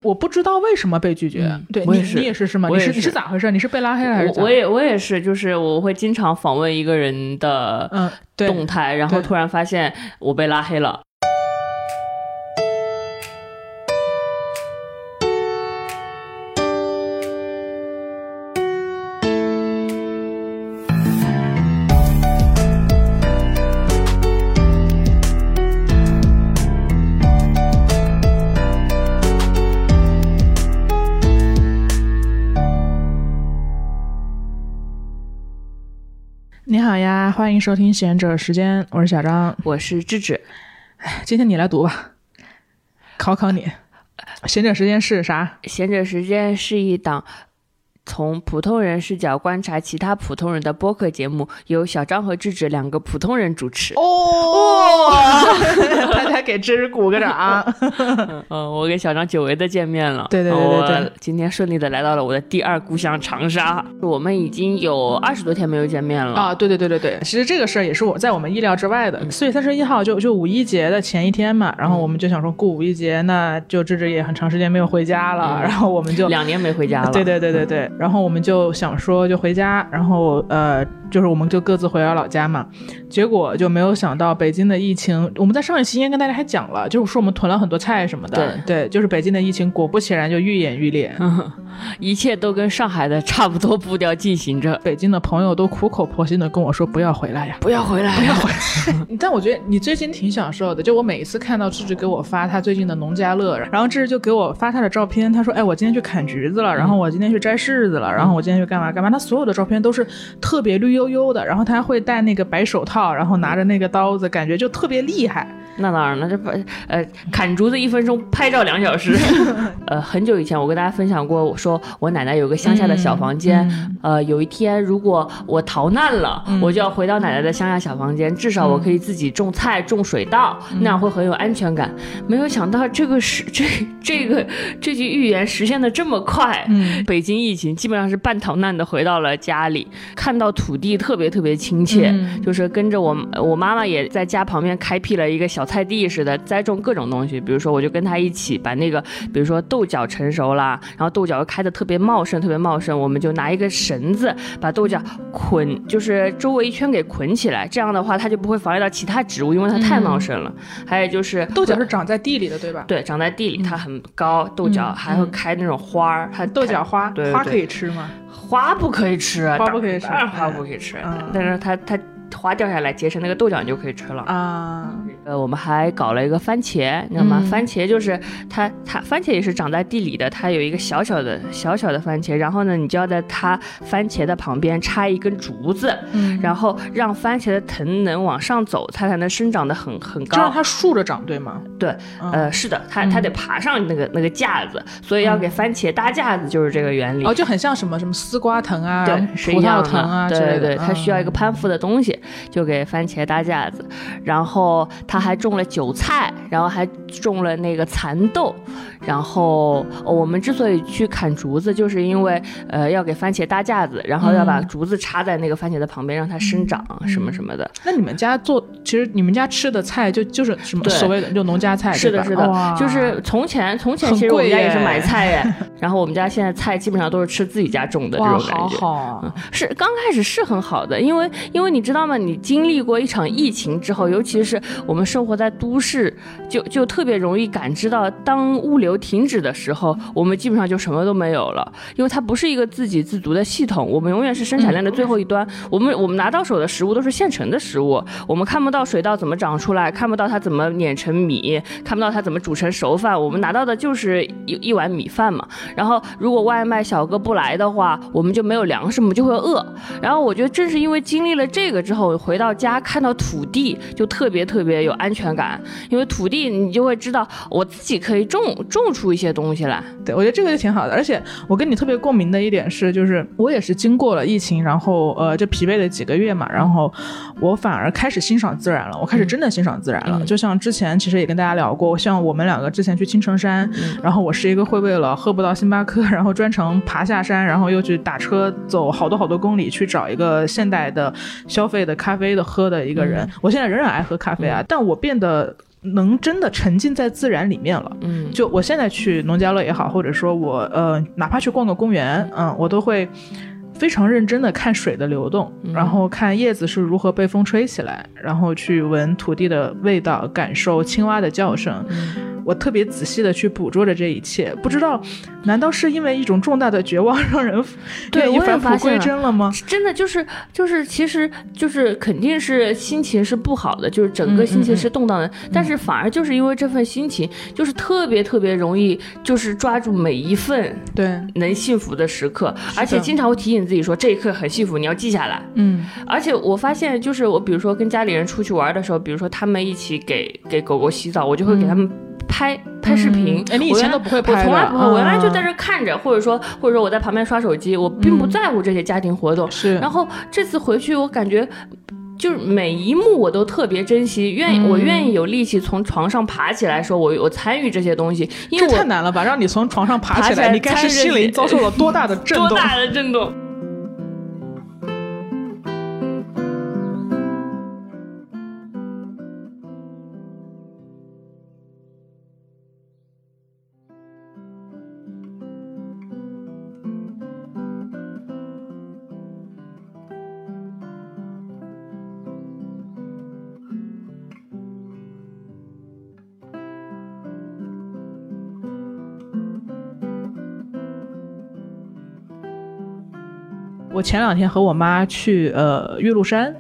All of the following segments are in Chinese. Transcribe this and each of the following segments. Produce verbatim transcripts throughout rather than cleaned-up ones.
我不知道为什么被拒绝、嗯、对，你你也是是吗？你是你是咋回事？你是被拉黑了还是咋？ 我也我也是，就是我会经常访问一个人的动态、嗯、然后突然发现我被拉黑了。 你好呀，欢迎收听闲者时间，我是小张， 我是芝芝。 今天你来读吧，考考你。闲者时间是啥？ 闲者时间是一档从普通人视角观察其他普通人的播客节目，由小张和芝芝两个普通人主持。 哦，大家给芝芝鼓个掌。 嗯，我跟小张久违的见面了。 对对对对对， 我今天顺利的来到了我的第二故乡长沙。我们已经有二十多天没有见面了啊！对对对对对，其实这个事儿也是我在我们意料之外的。四月三十一号就就五一节的前一天嘛，然后我们就想说过五一节，那就芝芝也很长时间没有回家了，嗯、然后我们就两年没回家了。 对对对对对。然后我们就想说就回家，然后呃，就是我们就各自回了老家嘛。结果就没有想到北京的疫情，我们在上一期应该跟大家还讲了，就是说我们囤了很多菜什么的。对对，就是北京的疫情果不其然就愈演愈烈、 嗯，一切都跟上海的差不多步调进行着。 北京的朋友都苦口婆心的跟我说不要回来呀， 不要回来呀， 不要回来。但我觉得你最近挺享受的，就我每一次看到芝芝给我发她最近的农家乐，然后芝芝就给我发她的照片，她说哎我今天去砍橘子了，然后我今天去摘柿子了，然后我今天去干嘛干嘛，她所有的照片都是特别绿油油的，然后她还会戴那个白手套，然后拿着那个刀子，感觉就特别厉害。 那当然了，这呃砍竹子一分钟，拍照两小时。呃，很久以前我跟大家分享过，我说我奶奶有个乡下的小房间、嗯、呃，有一天如果我逃难了、嗯、我就要回到奶奶的乡下小房间，至少我可以自己种菜种水稻、嗯、那样会很有安全感。没有想到这个是这这个这句预言实现的这么快、嗯、北京疫情基本上是半逃难的回到了家里，看到土地特别特别亲切、嗯、就是跟着我我妈妈也在家旁边开辟了一个小菜地似的，栽种各种东西。比如说我就跟她一起把那个比如说豆角成熟啦，然后豆角开得特别茂盛特别茂盛，我们就拿一个绳子把豆角捆，就是周围一圈给捆起来，这样的话它就不会妨碍到其他植物，因为它太茂盛了、嗯、还有就是豆角是长在地里的对吧？ 对，长在地里，它很高，豆角还会开那种花、嗯、它豆角花， 对对对， 花可以吃吗？ 花不可以吃， 花不可以吃， 当然花不可以吃、 嗯、 但是它它花掉下来结成那个豆角你就可以吃了啊。 呃，我们还搞了一个番茄，你知道吗？嗯、番茄就是它它番茄也是长在地里的，它有一个小小的小小的番茄，然后呢你就要在它番茄的旁边插一根竹子、嗯、然后让番茄的藤能往上走，它才能生长得很很高， 就让它竖着长对吗？ 对、嗯、呃是的，它它得爬上那个那个架子，所以要给番茄搭架子，就是这个原理。 哦，就很像什么什么丝瓜藤啊， 对， 葡萄藤啊， 对对对，它需要一个攀附的东西、嗯、就给番茄搭架子。然后他还种了韭菜，然后还种了那个蚕豆。然后、哦、我们之所以去砍竹子，就是因为呃要给番茄搭架子，然后要把竹子插在那个番茄的旁边让它生长、嗯、什么什么的。 那你们家做，其实你们家吃的菜就就是什么所谓的就农家菜？ 是的是的，就是从前从前其实我们家也是买菜耶然后我们家现在菜基本上都是吃自己家种的这种感觉。 好好、啊嗯、是刚开始是很好的，因为因为你知道吗，你经历过一场疫情之后，尤其是我们生活在都市，就就特别容易感知到，当物流停止的时候，我们基本上就什么都没有了，因为它不是一个自给自足的系统，我们永远是生产链的最后一端、嗯、我们我们拿到手的食物都是现成的食物，我们看不到水稻怎么长出来，看不到它怎么碾成米，看不到它怎么煮成熟饭，我们拿到的就是一一碗米饭嘛。然后如果外卖小哥不来的话，我们就没有粮食，我们就会饿。然后我觉得正是因为经历了这个之后，回到家看到土地就特别特别有安全感，因为土地你就会知道我自己可以种种出一些东西来。 对，我觉得这个就挺好的。而且我跟你特别共鸣的一点是，就是我也是经过了疫情，然后呃就疲惫了几个月嘛，然后我反而开始欣赏自然了，我开始真的欣赏自然了、嗯、就像之前其实也跟大家聊过，像我们两个之前去青城山、嗯、然后我是一个会为了喝不到星巴克然后专程爬下山，然后又去打车走好多好多公里去找一个现代的消费的咖啡的喝的一个人、嗯、我现在仍然爱喝咖啡啊、嗯、但我变得能真的沉浸在自然里面了。 嗯， 就我现在去农家乐也好，或者说我呃哪怕去逛个公园，嗯，我都会非常认真的看水的流动， 嗯、 然后看叶子是如何被风吹起来，然后去闻土地的味道，感受青蛙的叫声。 嗯， 我特别仔细的去捕捉着这一切，不知道难道是因为一种重大的绝望让人愿意返璞归真了吗？ 真的就是就是其实就是肯定是心情是不好的，就是整个心情是动荡的、嗯嗯、但是反而就是因为这份心情就是特别特别容易就是抓住每一份对能幸福的时刻，而且经常会提醒自己说这一刻很幸福，你要记下来。 嗯， 而且我发现就是我比如说跟家里人出去玩的时候，比如说他们一起给给狗狗洗澡，我就会给他们拍、嗯、拍视频。 哎、嗯，你以前都不会拍的？ 我从来不会，我原来就在这看着，或者说或者说我在旁边刷手机，我并不在乎这些家庭活动。 是、嗯。 然后这次回去，我感觉就是每一幕我都特别珍惜，愿意、嗯、我愿意有力气从床上爬起来，说我我参与这些东西，因为我这太难了吧？让你从床上爬起来，爬起来你该是心灵遭受了多大的震动？ 多大的震动？ 我前两天和我妈去呃岳麓山，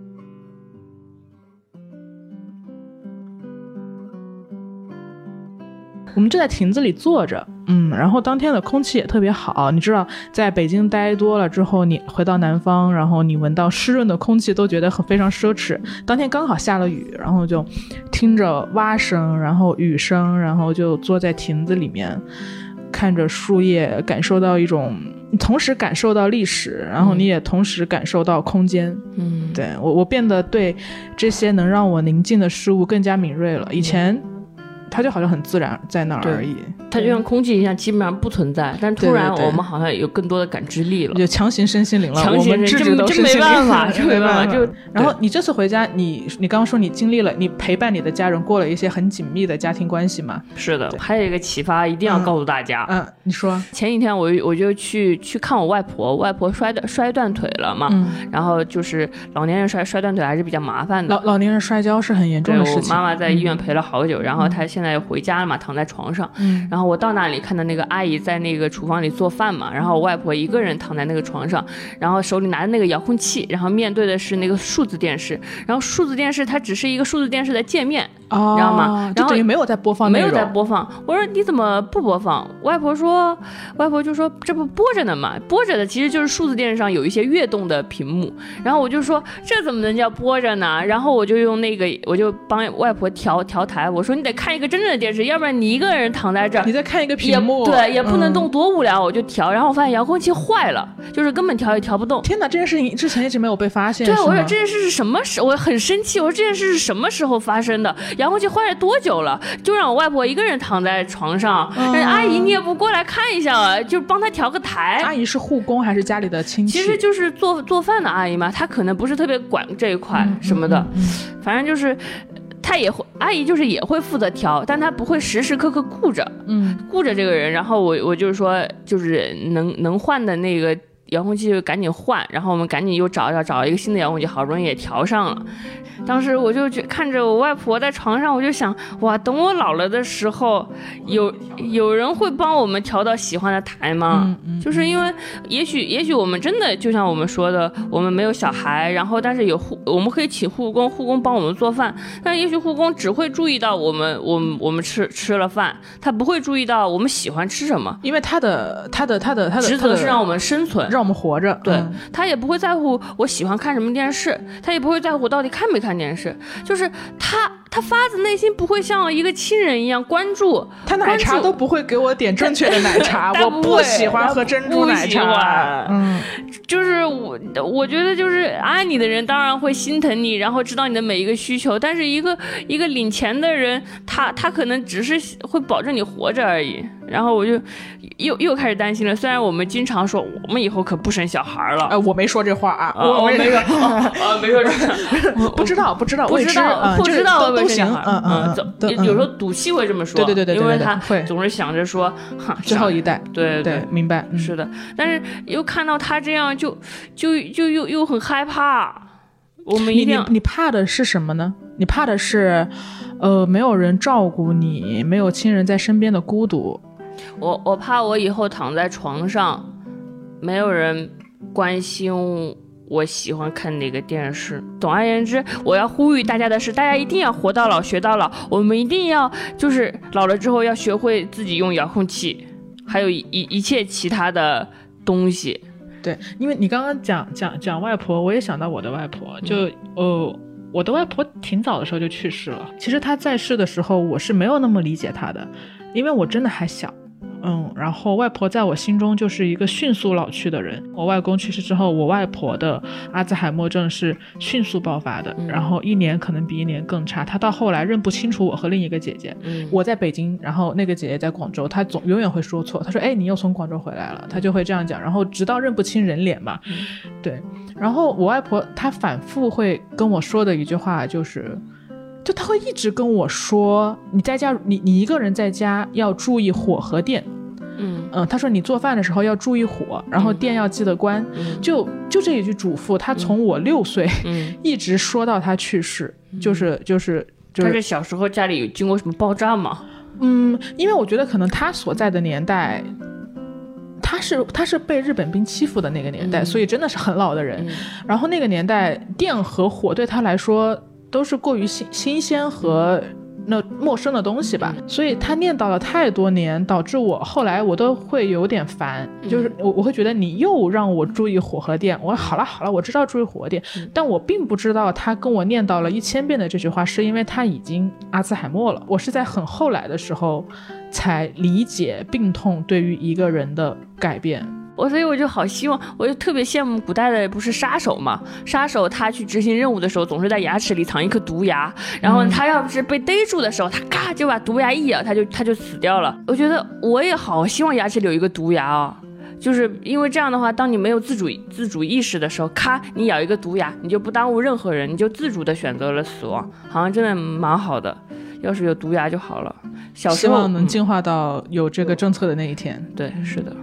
我们就在亭子里坐着，嗯，然后当天的空气也特别好。你知道，在北京待多了之后，你回到南方，然后你闻到湿润的空气，都觉得很非常奢侈。当天刚好下了雨，然后就听着蛙声，然后雨声，然后就坐在亭子里面，看着树叶，感受到一种。你同时感受到历史，然后你也同时感受到空间。 嗯， 对，我我变得对这些能让我宁静的事物更加敏锐了。以前它就好像很自然在那儿而已， 它就像空气一样基本上不存在，但突然我们好像有更多的感知力了， 就强行身心灵了。 强行我们制止都身心灵，这没办法，这没办法。就然后你这次回家，你你刚刚说你经历了，你陪伴你的家人过了一些很紧密的家庭关系吗？ 是的，还有一个启发，一定要告诉大家。 嗯，嗯你说。 前几天我我就去去看我外婆，外婆摔的摔断腿了嘛，嗯，然后就是老年人摔摔断腿还是比较麻烦的。 老老年人摔跤是很严重的事情。 我妈妈在医院陪了好久，嗯、然后她现在回家了嘛。躺在床上，嗯，然后我到那里看到那个阿姨在那个厨房里做饭嘛，然后我外婆一个人躺在那个床上，然后手里拿着那个遥控器，然后面对的是那个数字电视，然后数字电视它只是一个数字电视的界面， 哦， 你知道吗？然后等于没有在播放内容， 没有在播放。我说你怎么不播放？外婆说，外婆就说这不播着呢嘛，播着的其实就是数字电视上有一些跃动的屏幕，然后我就说这怎么能叫播着呢？然后我就用那个我就帮外婆调调台，我说你得看一个真正的电视，要不然你一个人躺在这儿， 你在看一个屏幕， 对，也不能动，多无聊。嗯、我就调，然后我发现遥控器坏了，就是根本调也调不动。 天哪，这件事情之前一直没有被发现。 对，我说这件事是什么时？我很生气，我说这件事是什么时候发生的？遥控器坏了多久了？就让我外婆一个人躺在床上，嗯、阿姨你也不过来看一下啊，就帮她调个台。 阿姨是护工还是家里的亲戚？ 其实就是做做饭的阿姨嘛，她可能不是特别管这一块什么的，嗯嗯嗯、反正就是。她也会，阿姨就是也会负责调，但她不会时时刻刻顾着，嗯，顾着这个人。然后我我就是说，就是能能换的那个遥控器就赶紧换，然后我们赶紧又找找找一个新的遥控器，好不容易也调上了。当时我就看着我外婆在床上，我就想，哇，等我老了的时候，有有人会帮我们调到喜欢的台吗？嗯嗯、就是因为也许也许我们真的就像我们说的，我们没有小孩，然后但是有护，我们可以请护工，护工帮我们做饭，但也许护工只会注意到我们我们我们吃吃了饭，他不会注意到我们喜欢吃什么， 因为他的他的他的他的职责是让我们生存， 让我们活着。 对、 嗯、 他也不会在乎我喜欢看什么电视，他也不会在乎我到底看没看电视，就是他他发自内心不会像一个亲人一样关注， 他奶茶都不会给我点正确的奶茶，我不喜欢喝珍珠奶茶。嗯， 就是我我觉得就是爱你的人当然会心疼你，然后知道你的每一个需求，但是一个一个领钱的人，他他可能只是会保证你活着而已。然后我就又又开始担心了，虽然我们经常说我们以后可不生小孩了， 呃，我没说这话啊， 我没说，啊，没说这， 不知道不知道不知道不知道， 都生小孩， 嗯嗯嗯， 嗯， 有时候赌气会这么说， 对对对对， 因为他会总是想着说，哈， 最后一代， 对对，明白， 是的。但是又看到他这样，就就就又又很害怕。我们一定要， 你你怕的是什么呢？你怕的是，呃，没有人照顾你，没有亲人在身边的孤独。 我我怕我以后躺在床上，没有人关心我喜欢看哪个电视。总而言之，我要呼吁大家的是，大家一定要活到老学到老，我们一定要就是老了之后要学会自己用遥控器，还有一一切其他的东西。 对，因为你刚刚讲讲讲外婆，我也想到我的外婆，就呃，我的外婆挺早的时候就去世了。其实她在世的时候，我是没有那么理解她的，因为我真的还小。嗯，然后外婆在我心中就是一个迅速老去的人。我外公去世之后，我外婆的阿兹海默症是迅速爆发的，嗯、然后一年可能比一年更差。她到后来认不清楚我和另一个姐姐，嗯、我在北京，然后那个姐姐在广州，她总永远会说错。她说：“哎，你又从广州回来了。”她就会这样讲，然后直到认不清人脸嘛。嗯、对，然后我外婆她反复会跟我说的一句话就是。就他会一直跟我说，你在家，你你一个人在家要注意火和电，嗯嗯，他说你做饭的时候要注意火，然后电要记得关，嗯、就就这一句嘱咐，他从我六岁、嗯、一直说到他去世，嗯、就是就是就是。 他是小时候家里有经过什么爆炸吗？ 嗯，因为我觉得可能他所在的年代。他是他是被日本兵欺负的那个年代，嗯、所以真的是很老的人。嗯、然后那个年代，电和火对他来说。都是过于新新鲜和那陌生的东西吧，所以他念叨了太多年，导致我后来我都会有点烦，就是我我会觉得你又让我注意火和电，我说好了好了，我知道注意火和电，但我并不知道他跟我念叨了一千遍的这句话是因为他已经阿兹海默了，我是在很后来的时候才理解病痛对于一个人的改变。 我所以我就好希望，我就特别羡慕古代的不是杀手嘛，杀手他去执行任务的时候总是在牙齿里藏一颗毒牙，然后他要是被逮住的时候，他咔就把毒牙一咬，他就他就死掉了。我觉得我也好希望牙齿里有一个毒牙啊、哦，就是因为这样的话，当你没有自主自主意识的时候，咔你咬一个毒牙，你就不耽误任何人，你就自主的选择了死亡，好像真的蛮好的。要是有毒牙就好了。小时候希望能进化到有这个政策的那一天。 嗯、对，是的。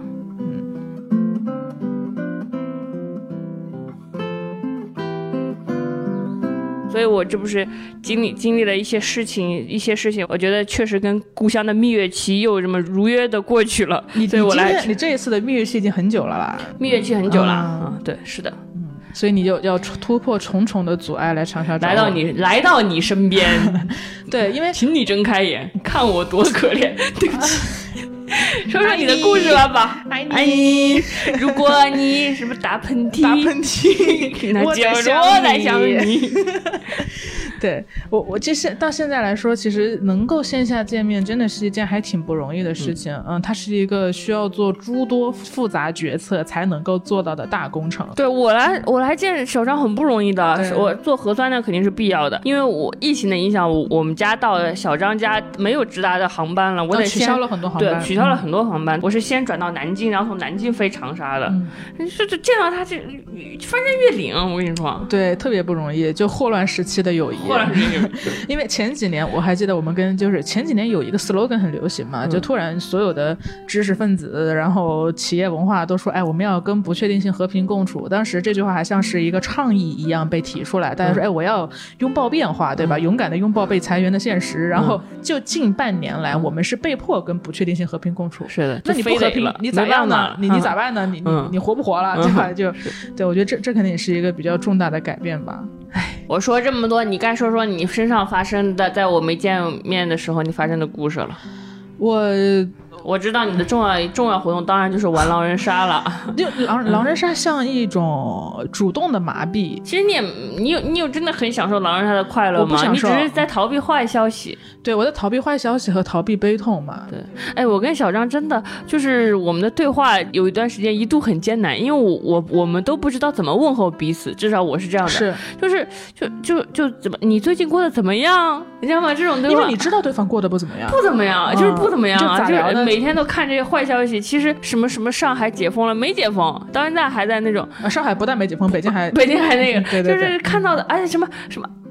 所以我这不是经历经历了一些事情一些事情，我觉得确实跟故乡的蜜月期又这么如约的过去了。 你所以我来， 你这一次的蜜月期已经很久了吧？ 蜜月期很久了啊、嗯，对，是的。 嗯，所以你就要突破重重的阻碍来长沙找我， 来到你来到你身边。 对，因为请你睁开眼，看我多可怜。对不起。说说你的故事吧吧， 爱你。 爱你如果你什么打喷嚏， 打喷嚏， 那就是我在想你。 对我，我这些到现在来说，其实能够线下见面，真的是一件还挺不容易的事情。嗯, 嗯，它是一个需要做诸多复杂决策才能够做到的大工程。 对我来，我来见小张很不容易的。我做核酸呢，肯定是必要的，因为我疫情的影响，我我们家到小张家没有直达的航班了，我得取消了很多航班， 对，取消了很多航班。嗯、我是先转到南京，然后从南京飞长沙的。嗯，是就见到他这翻山越岭，我跟你说， 对，特别不容易，就霍乱时期的友谊。因为前几年我还记得我们跟就是前几年有一个 slogan 很流行嘛、嗯、就突然所有的知识分子然后企业文化都说哎我们要跟不确定性和平共处，当时这句话还像是一个倡议一样被提出来，大家说、嗯、哎我要拥抱变化对吧、嗯、勇敢的拥抱被裁员的现实，然后就近半年来、嗯、我们是被迫跟不确定性和平共处。 是的， 那你不和平你咋样呢？你你咋办呢？你你你活不活了、嗯、对吧？就对，我觉得这这肯定也是一个比较重大的改变吧。 唉，我说这么多，你该说说你身上发生的，在我没见面的时候你发生的故事了。 我我知道你的重要重要活动当然就是玩狼人杀了。 就狼狼人杀像一种主动的麻痹。 其实你也你有你有真的很享受狼人杀的快乐吗？ 我不享受， 你只是在逃避坏消息。 对，我在逃避坏消息和逃避悲痛嘛。 对，哎，我跟小张真的就是我们的对话有一段时间一度很艰难，因为我我我们都不知道怎么问候彼此，至少我是这样的。 是， 就是就就就怎么你最近过得怎么样？你知道吗？这种对话， 因为你知道对方过得不怎么样， 不怎么样，嗯、就是不怎么样啊， 就咋聊呢？ 就是每天都看这些坏消息。其实什么什么上海解封了没解封，到现在还在那种啊，上海不但没解封，北京还北京还那个， 对对对， 就是看到的，而且什么什么。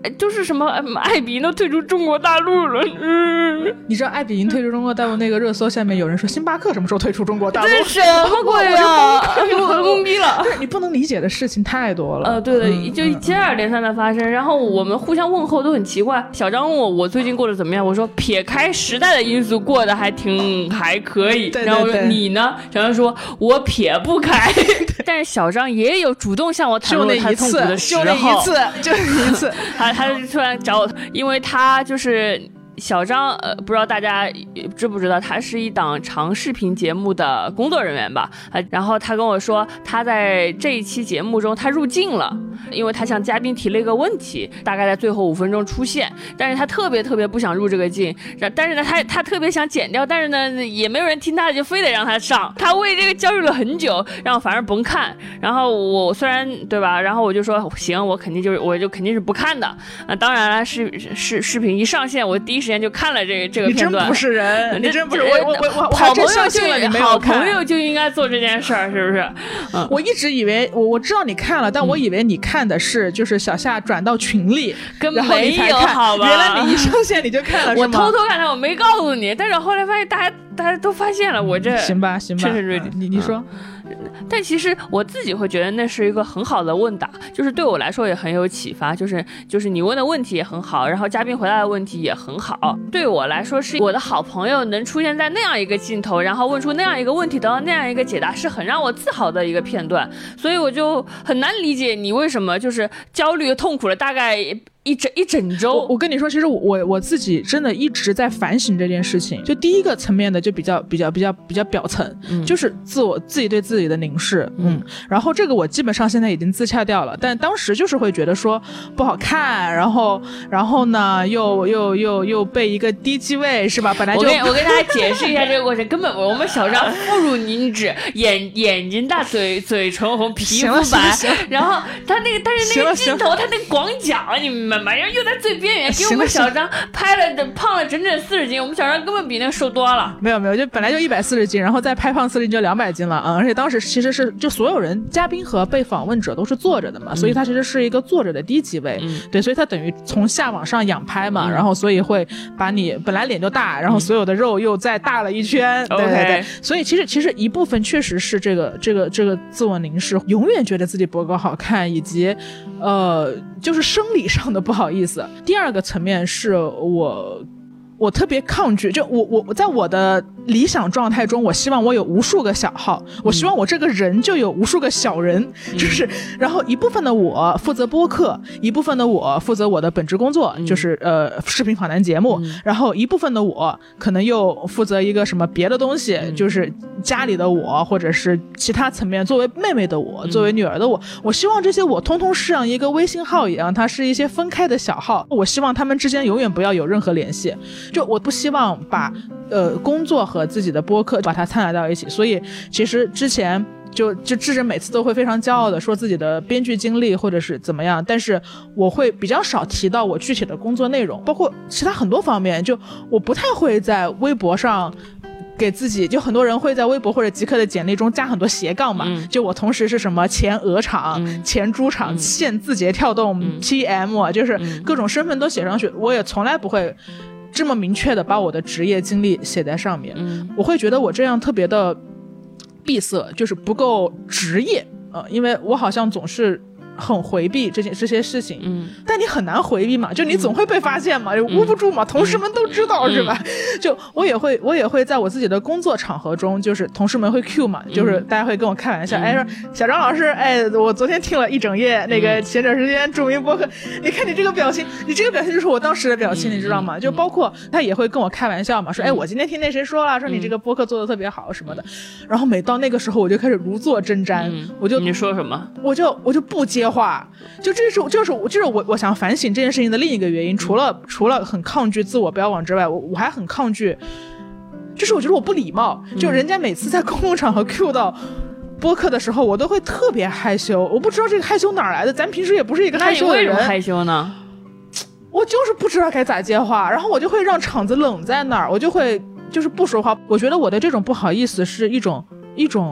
就是什么爱彼迎都退出中国大陆了。嗯， 你知道爱彼迎退出中国大陆那个热搜下面有人说星巴克什么时候退出中国大陆？ 这什么鬼啊！我都懵逼了。 你不能理解的事情太多了。 呃，对的，嗯、就接二连三的发生，然后我们互相问候都很奇怪。小张问我我最近过得怎么样，我说撇开时代的因素过得还挺还可以。 对对对， 然后我说你呢？小张说我撇不开。但是小张也有主动向我袒露他痛苦的时候， 就那一次，就那一次， 他他突然找我，因为他就是小张，呃，不知道大家知不知道，他是一档长视频节目的工作人员吧？呃，然后他跟我说，他在这一期节目中他入镜了，因为他向嘉宾提了一个问题，大概在最后五分钟出现，但是他特别特别不想入这个镜，但是呢，他他特别想剪掉，但是呢，也没有人听他的，就非得让他上，他为这个焦虑了很久，让我反而甭看。然后我虽然对吧，然后我就说行，我肯定就是我就肯定是不看的。啊、呃，当然了，视视视频一上线，我第一时间就看了这个这个片段。 你真不是人，你真不是我我我我好朋友就好朋友就应该做这件事儿，是不是？嗯， 我一直以为我我知道你看了，但我以为你看的是就是小夏转到群里， 根本没有好吧？ 原来你一上线你就看了， 我偷偷看的，我没告诉你。但是后来发现大家大家都发现了，我这行吧行吧， 嗯、 你你说。 但其实我自己会觉得那是一个很好的问答，就是对我来说也很有启发，就是就是你问的问题也很好，然后嘉宾回答的问题也很好，对我来说是我的好朋友能出现在那样一个镜头，然后问出那样一个问题得到那样一个解答，是很让我自豪的一个片段，所以我就很难理解你为什么就是焦虑痛苦了大概一整一整周。 我, 我跟你说，其实我我自己真的一直在反省这件事情。就第一个层面的，就比较比较比较比较表层，嗯、就是自我自己对自己的凝视，嗯，嗯然后这个我基本上现在已经自洽掉了，但当时就是会觉得说不好看，然后然后呢又又又又被一个低机位是吧？本来就我跟我跟大家解释一下这个过程，根本我们小张肤如凝脂，眼眼睛大，嘴嘴唇红，皮肤白，然后他那个但是那个镜头他那个广角，你明白吗？然后又在最边缘，给我们小张拍了胖了整整四十斤，我们小张根本比那个瘦多了。 没有没有，就本来就一百四十斤，然后再拍胖四十斤就两百斤了啊、嗯！而且当时其实是就所有人嘉宾和被访问者都是坐着的嘛，嗯、所以他其实是一个坐着的低级位，嗯、对，所以他等于从下往上仰拍嘛，嗯、然后所以会把你本来脸就大，然后所有的肉又再大了一圈，嗯、对对对， okay. 所以其实其实一部分确实是这个这个这个自我凝视，永远觉得自己脖哥好看，以及呃就是生理上的不好意思。第二个层面是我我特别抗拒，就我我在我的理想状态中，我希望我有无数个小号，我希望我这个人就有无数个小人，嗯、就是然后一部分的我负责播客，一部分的我负责我的本职工作，嗯、就是呃视频访谈节目，嗯、然后一部分的我可能又负责一个什么别的东西，嗯、就是家里的我或者是其他层面作为妹妹的我，嗯、作为女儿的我，我希望这些我通通是像一个微信号一样，它是一些分开的小号，我希望他们之间永远不要有任何联系，就我不希望把呃工作和自己的播客把它掺杂到一起，所以其实之前就就智仁每次都会非常骄傲的说自己的编剧经历或者是怎么样，但是我会比较少提到我具体的工作内容，包括其他很多方面，就我不太会在微博上给自己，就很多人会在微博或者极客的简历中加很多斜杠嘛，嗯、就我同时是什么前鹅厂、嗯、前猪场、嗯、现字节跳动、嗯、P M， 就是各种身份都写上去，我也从来不会这么明确的把我的职业经历写在上面，嗯、我会觉得我这样特别的闭塞，就是不够职业，呃，因为我好像总是很回避这些这些事情，嗯，但你很难回避嘛，就你总会被发现嘛，就捂不住嘛，嗯、同事们都知道，嗯、是吧？就我也会我也会在我自己的工作场合中，就是同事们会 cue 嘛，嗯、就是大家会跟我开玩笑，嗯、哎说小张老师，哎，我昨天听了一整夜那个前段时间著名播客，你看你这个表情，你这个表情就是我当时的表情，嗯、你知道吗？就包括他也会跟我开玩笑嘛，说哎我今天听那谁说了，说你这个播客做的特别好什么的，然后每到那个时候我就开始如坐针毡，嗯、我就你说什么？ 我就我就不接话，就这是就是就是我我想反省这件事情的另一个原因，除了除了很抗拒自我标榜之外，我我还很抗拒，就是我觉得我不礼貌，就人家每次在公共场合 cue 到播客的时候，我都会特别害羞，我不知道这个害羞哪儿来的，咱平时也不是一个害羞的人。那你为什么害羞呢？ 我就是不知道该咋接话，然后我就会让场子冷在那儿，我就会就是不说话。我觉得我的这种不好意思是一种一种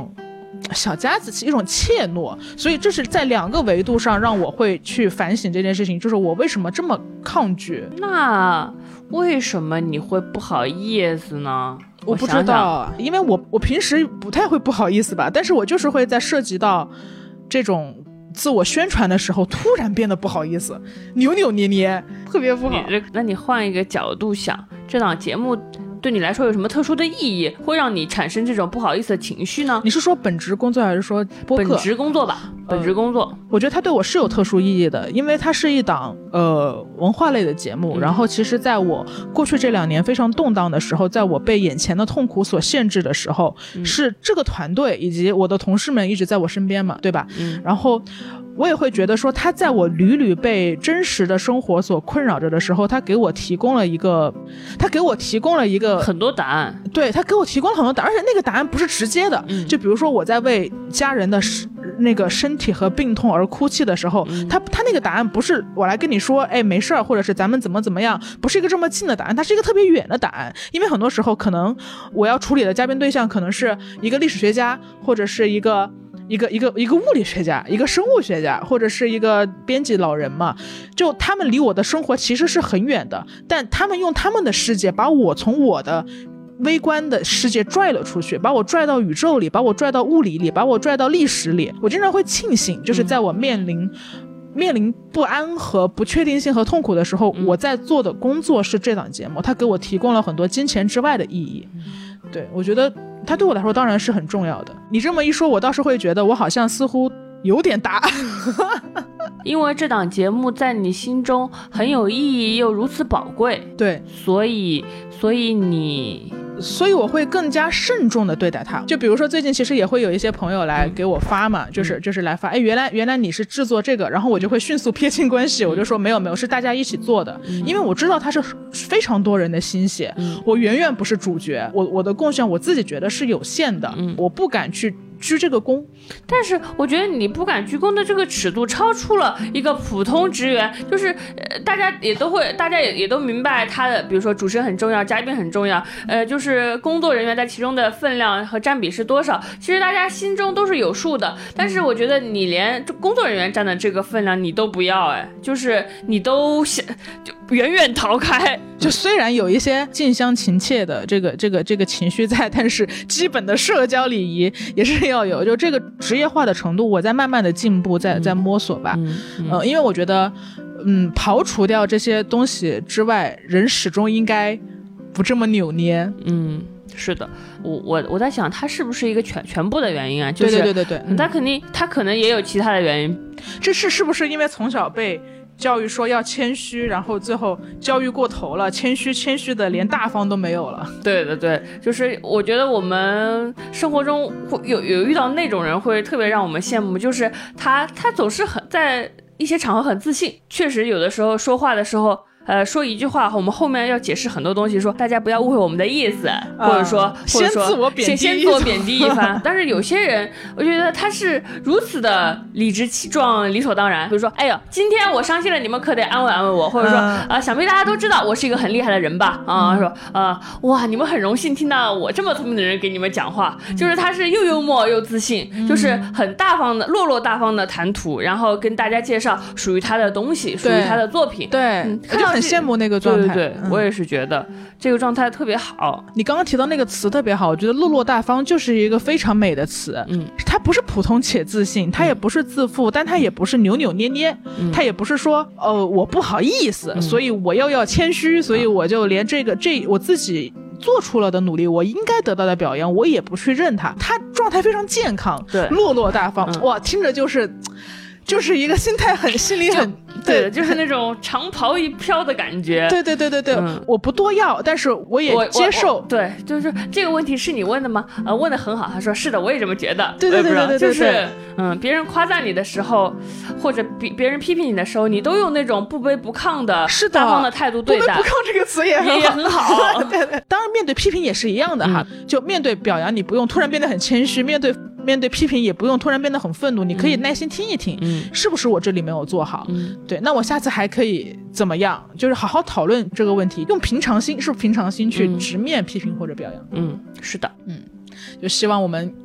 小家子气，一种怯懦，所以这是在两个维度上让我会去反省这件事情，就是我为什么这么抗拒。 那为什么你会不好意思呢？ 我不知道，因为我我平时不太会不好意思吧，但是我就是会在涉及到这种自我宣传的时候突然变得不好意思，扭扭捏捏，特别不好。 你那你换一个角度想，这档节目对你来说有什么特殊的意义，会让你产生这种不好意思的情绪呢？ 你是说本职工作还是说播客？ 本职工作吧，本职工作、呃、 我觉得它对我是有特殊意义的，因为它是一档呃文化类的节目、嗯、然后其实在我过去这两年非常动荡的时候，在我被眼前的痛苦所限制的时候、嗯、是这个团队以及我的同事们一直在我身边嘛，对吧、嗯、然后我也会觉得说他在我屡屡被真实的生活所困扰着的时候，他给我提供了一个他给我提供了一个很多答案， 对，他给我提供了很多答案，而且那个答案不是直接的、嗯、就比如说我在为家人的那个身体和病痛而哭泣的时候、嗯、他他那个答案不是我来跟你说哎没事儿，或者是咱们怎么怎么样，不是一个这么近的答案，它是一个特别远的答案。因为很多时候可能我要处理的嘉宾对象可能是一个历史学家，或者是一个一个一个一个物理学家，一个生物学家，或者是一个编辑老人嘛，就他们离我的生活其实是很远的，但他们用他们的世界把我从我的微观的世界拽了出去，把我拽到宇宙里，把我拽到物理里，把我拽到历史里。我经常会庆幸，就是在我面临、嗯、面临不安和不确定性和痛苦的时候、嗯、我在做的工作是这档节目，它给我提供了很多金钱之外的意义、嗯、对，我觉得它对我来说当然是很重要的。你这么一说，我倒是会觉得我好像似乎有点大因为这档节目在你心中很有意义又如此宝贵， 对， 所以所以你所以我会更加慎重的对待它。就比如说最近其实也会有一些朋友来给我发嘛、嗯、就是就是来发哎原来原来你是制作这个，然后我就会迅速撇清关系、嗯、我就说没有没有，是大家一起做的、嗯、因为我知道它是非常多人的心血、嗯、我远远不是主角，我我的贡献我自己觉得是有限的、嗯、我不敢去鞠这个躬。 但是我觉得你不敢鞠躬的这个尺度超出了一个普通职员，就是、呃、大家也都会大家也也都明白他的，比如说主持人很重要，嘉宾很重要，呃，就是工作人员在其中的分量和占比是多少，其实大家心中都是有数的。但是我觉得你连工作人员占的这个分量你都不要，哎，就是你都想就远远逃开。 就虽然有一些近乡情怯的这个这个这个情绪在，但是基本的社交礼仪也是要有。就这个职业化的程度，我在慢慢的进步，在在摸索吧。嗯嗯呃，因为我觉得，嗯，刨除掉这些东西之外，人始终应该不这么扭捏。 嗯，是的，我我我在想，他是不是一个全全部的原因啊？就是、 对对对对对， 嗯、他肯定他可能也有其他的原因。 这是是不是因为从小被教育说要谦虚，然后最后教育过头了，谦虚谦虚的连大方都没有了。 对对对，就是我觉得我们生活中会有有遇到那种人会特别让我们羡慕，就是他他总是很在一些场合很自信，确实有的时候说话的时候呃，说一句话，我们后面要解释很多东西，说大家不要误会我们的意思，或者说， 呃、或者说先自我贬低， 先自我贬低一番。但是有些人，我觉得他是如此的理直气壮、理所当然。比如说，哎呦，今天我伤心了，你们可得安慰安慰我，或者说，啊、呃，想必大家都知道我是一个很厉害的人吧？啊，说，呃，哇，你们很荣幸听到我这么聪明的人给你们讲话，就是他是又幽默又自信，嗯、就是很大方的、落落大方的谈吐，然后跟大家介绍属于他的东西，属于他的作品。 对， 嗯、 看到很羡慕那个状态。 对对对、嗯、我也是觉得这个状态特别好。 你刚刚提到那个词特别好，我觉得落落大方就是一个非常美的词。嗯，它不是普通且自信，它也不是自负、嗯、但它也不是扭扭捏捏、嗯、它也不是说呃我不好意思、嗯、所以我又要谦虚，所以我就连这个这我自己做出了的努力，我应该得到的表扬我也不去认它。它状态非常健康， 对， 落落大方、嗯、哇，听着就是就是一个心态很心里很对，对，就是那种长袍一飘的感觉。 对对对对对、嗯，我不多要，但是我也接受。 对，就是这个问题是你问的吗？呃，问的很好。他说是的，我也这么觉得。 对对对对对对， 就是嗯，别人夸赞你的时候，或者别别人批评你的时候，你都用那种不卑不亢的、 是的大方的态度对待。 不卑不亢这个词也很好， 也很好。 对对，当然面对批评也是一样的哈、嗯，就面对表扬，你不用突然变得很谦虚；面对面对批评，也不用突然变得很愤怒，你可以耐心听一听，嗯，是不是我这里没有做好？嗯，对，那我下次还可以怎么样？就是好好讨论这个问题，用平常心，是不是平常心去直面批评或者表扬？ 嗯，是的， 嗯，就希望我们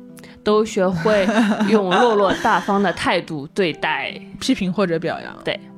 都学会用落落大方的态度对待批评或者表扬。 对，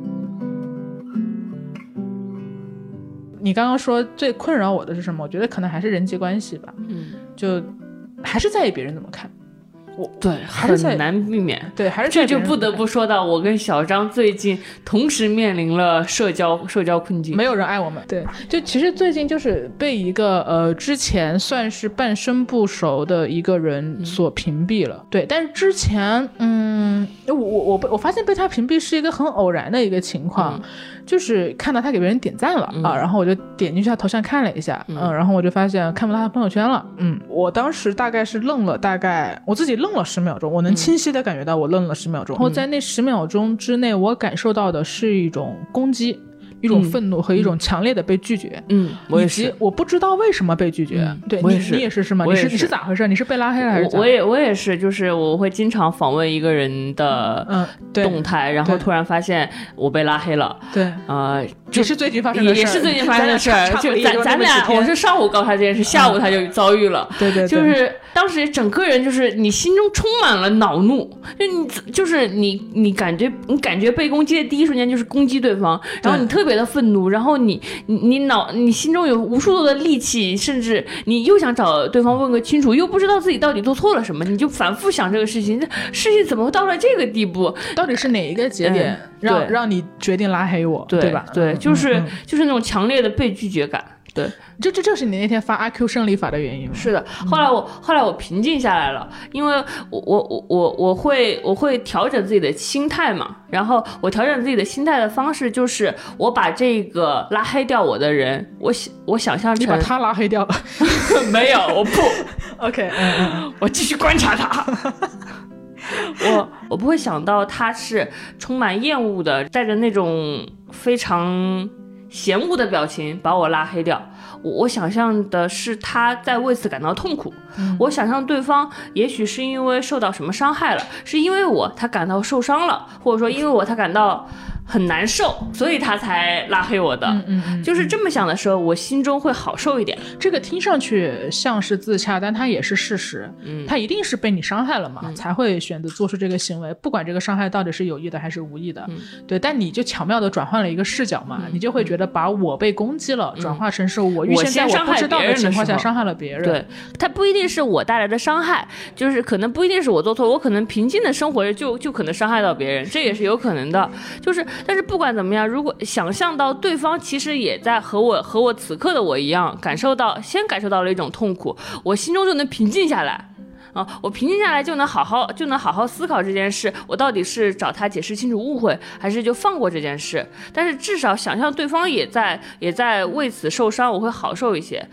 你刚刚说最困扰我的是什么？我觉得可能还是人际关系吧。 嗯， 就还是在意别人怎么看。我对，很难避免。 对，还是这就不得不说到我跟小张最近同时面临了社交社交困境， 没有人爱我们。对，就其实最近就是被一个呃之前算是半生不熟的一个人所屏蔽了。嗯、对，但是之前嗯，我我我我发现被他屏蔽是一个很偶然的一个情况。嗯，就是看到他给别人点赞了、嗯、啊，然后我就点进去他头像看了一下， 嗯, 嗯，然后我就发现看不到他朋友圈了。嗯，我当时大概是愣了，大概我自己愣了十秒钟，我能清晰的感觉到我愣了十秒钟、嗯、然后在那十秒钟之内我感受到的是一种攻击，一种愤怒和一种强烈的被拒绝。 嗯，我也是， 以及我不知道为什么被拒绝。嗯、对， 我也是， 你你也是是吗？你是你是咋回事？你是被拉黑了还是咋？ 我也我也是，就是我会经常访问一个人的动态，嗯、然后突然发现我被拉黑了。 对， 呃， 也是最近发生的事， 也是最近发生的事。就咱咱俩，我是上午告诉他这件事，下午他就遭遇了。 对对对， 就是当时整个人就是你心中充满了恼怒，就你就是你你感觉你感觉被攻击的第一瞬间就是攻击对方，然后你特别的愤怒，然后你你你脑你心中有无数多的戾气，甚至你又想找对方问个清楚，又不知道自己到底做错了什么，你就反复想这个事情，事情怎么到了这个地步？ 到底是哪一个节点、嗯、让让你决定拉黑我， 对, 对吧？ 对，就是、 嗯嗯、 就是那种强烈的被拒绝感。对， 这这就是你那天发阿 Q 胜利法的原因吗？ 是的，后来我、嗯、后来我平静下来了，因为我我我我会我会调整自己的心态嘛，然后我调整自己的心态的方式就是我把这个拉黑掉我的人，我我想象成你把他拉黑掉了， 没有，我不 ，OK， 嗯嗯， 我继续观察他。我我不会想到他是充满厌恶的，带着那种非常嫌恶的表情把我拉黑掉。我我想象的是他在为此感到痛苦、嗯、我想象对方也许是因为受到什么伤害了，是因为我他感到受伤了，或者说因为我他感到很难受，所以他才拉黑我的。嗯嗯嗯，就是这么想的时候，我心中会好受一点。 这个听上去像是自洽，但它也是事实。嗯，他一定是被你伤害了嘛、嗯，才会选择做出这个行为，不管这个伤害到底是有意的还是无意的。嗯，对，但你就巧妙的转换了一个视角嘛、嗯，你就会觉得把我被攻击了、嗯、转化成是我预先在我不知道的情况下伤害了别人。 对，它不一定是我带来的伤害，就是可能不一定是我做错，我可能平静的生活着就就可能伤害到别人，这也是有可能的。就是但是不管怎么样，如果想象到对方其实也在和我和我此刻的我一样感受到先感受到了一种痛苦，我心中就能平静下来啊，我平静下来就能好好就能好好思考这件事，我到底是找他解释清楚误会，还是就放过这件事。但是至少想象对方也在也在为此受伤，我会好受一些。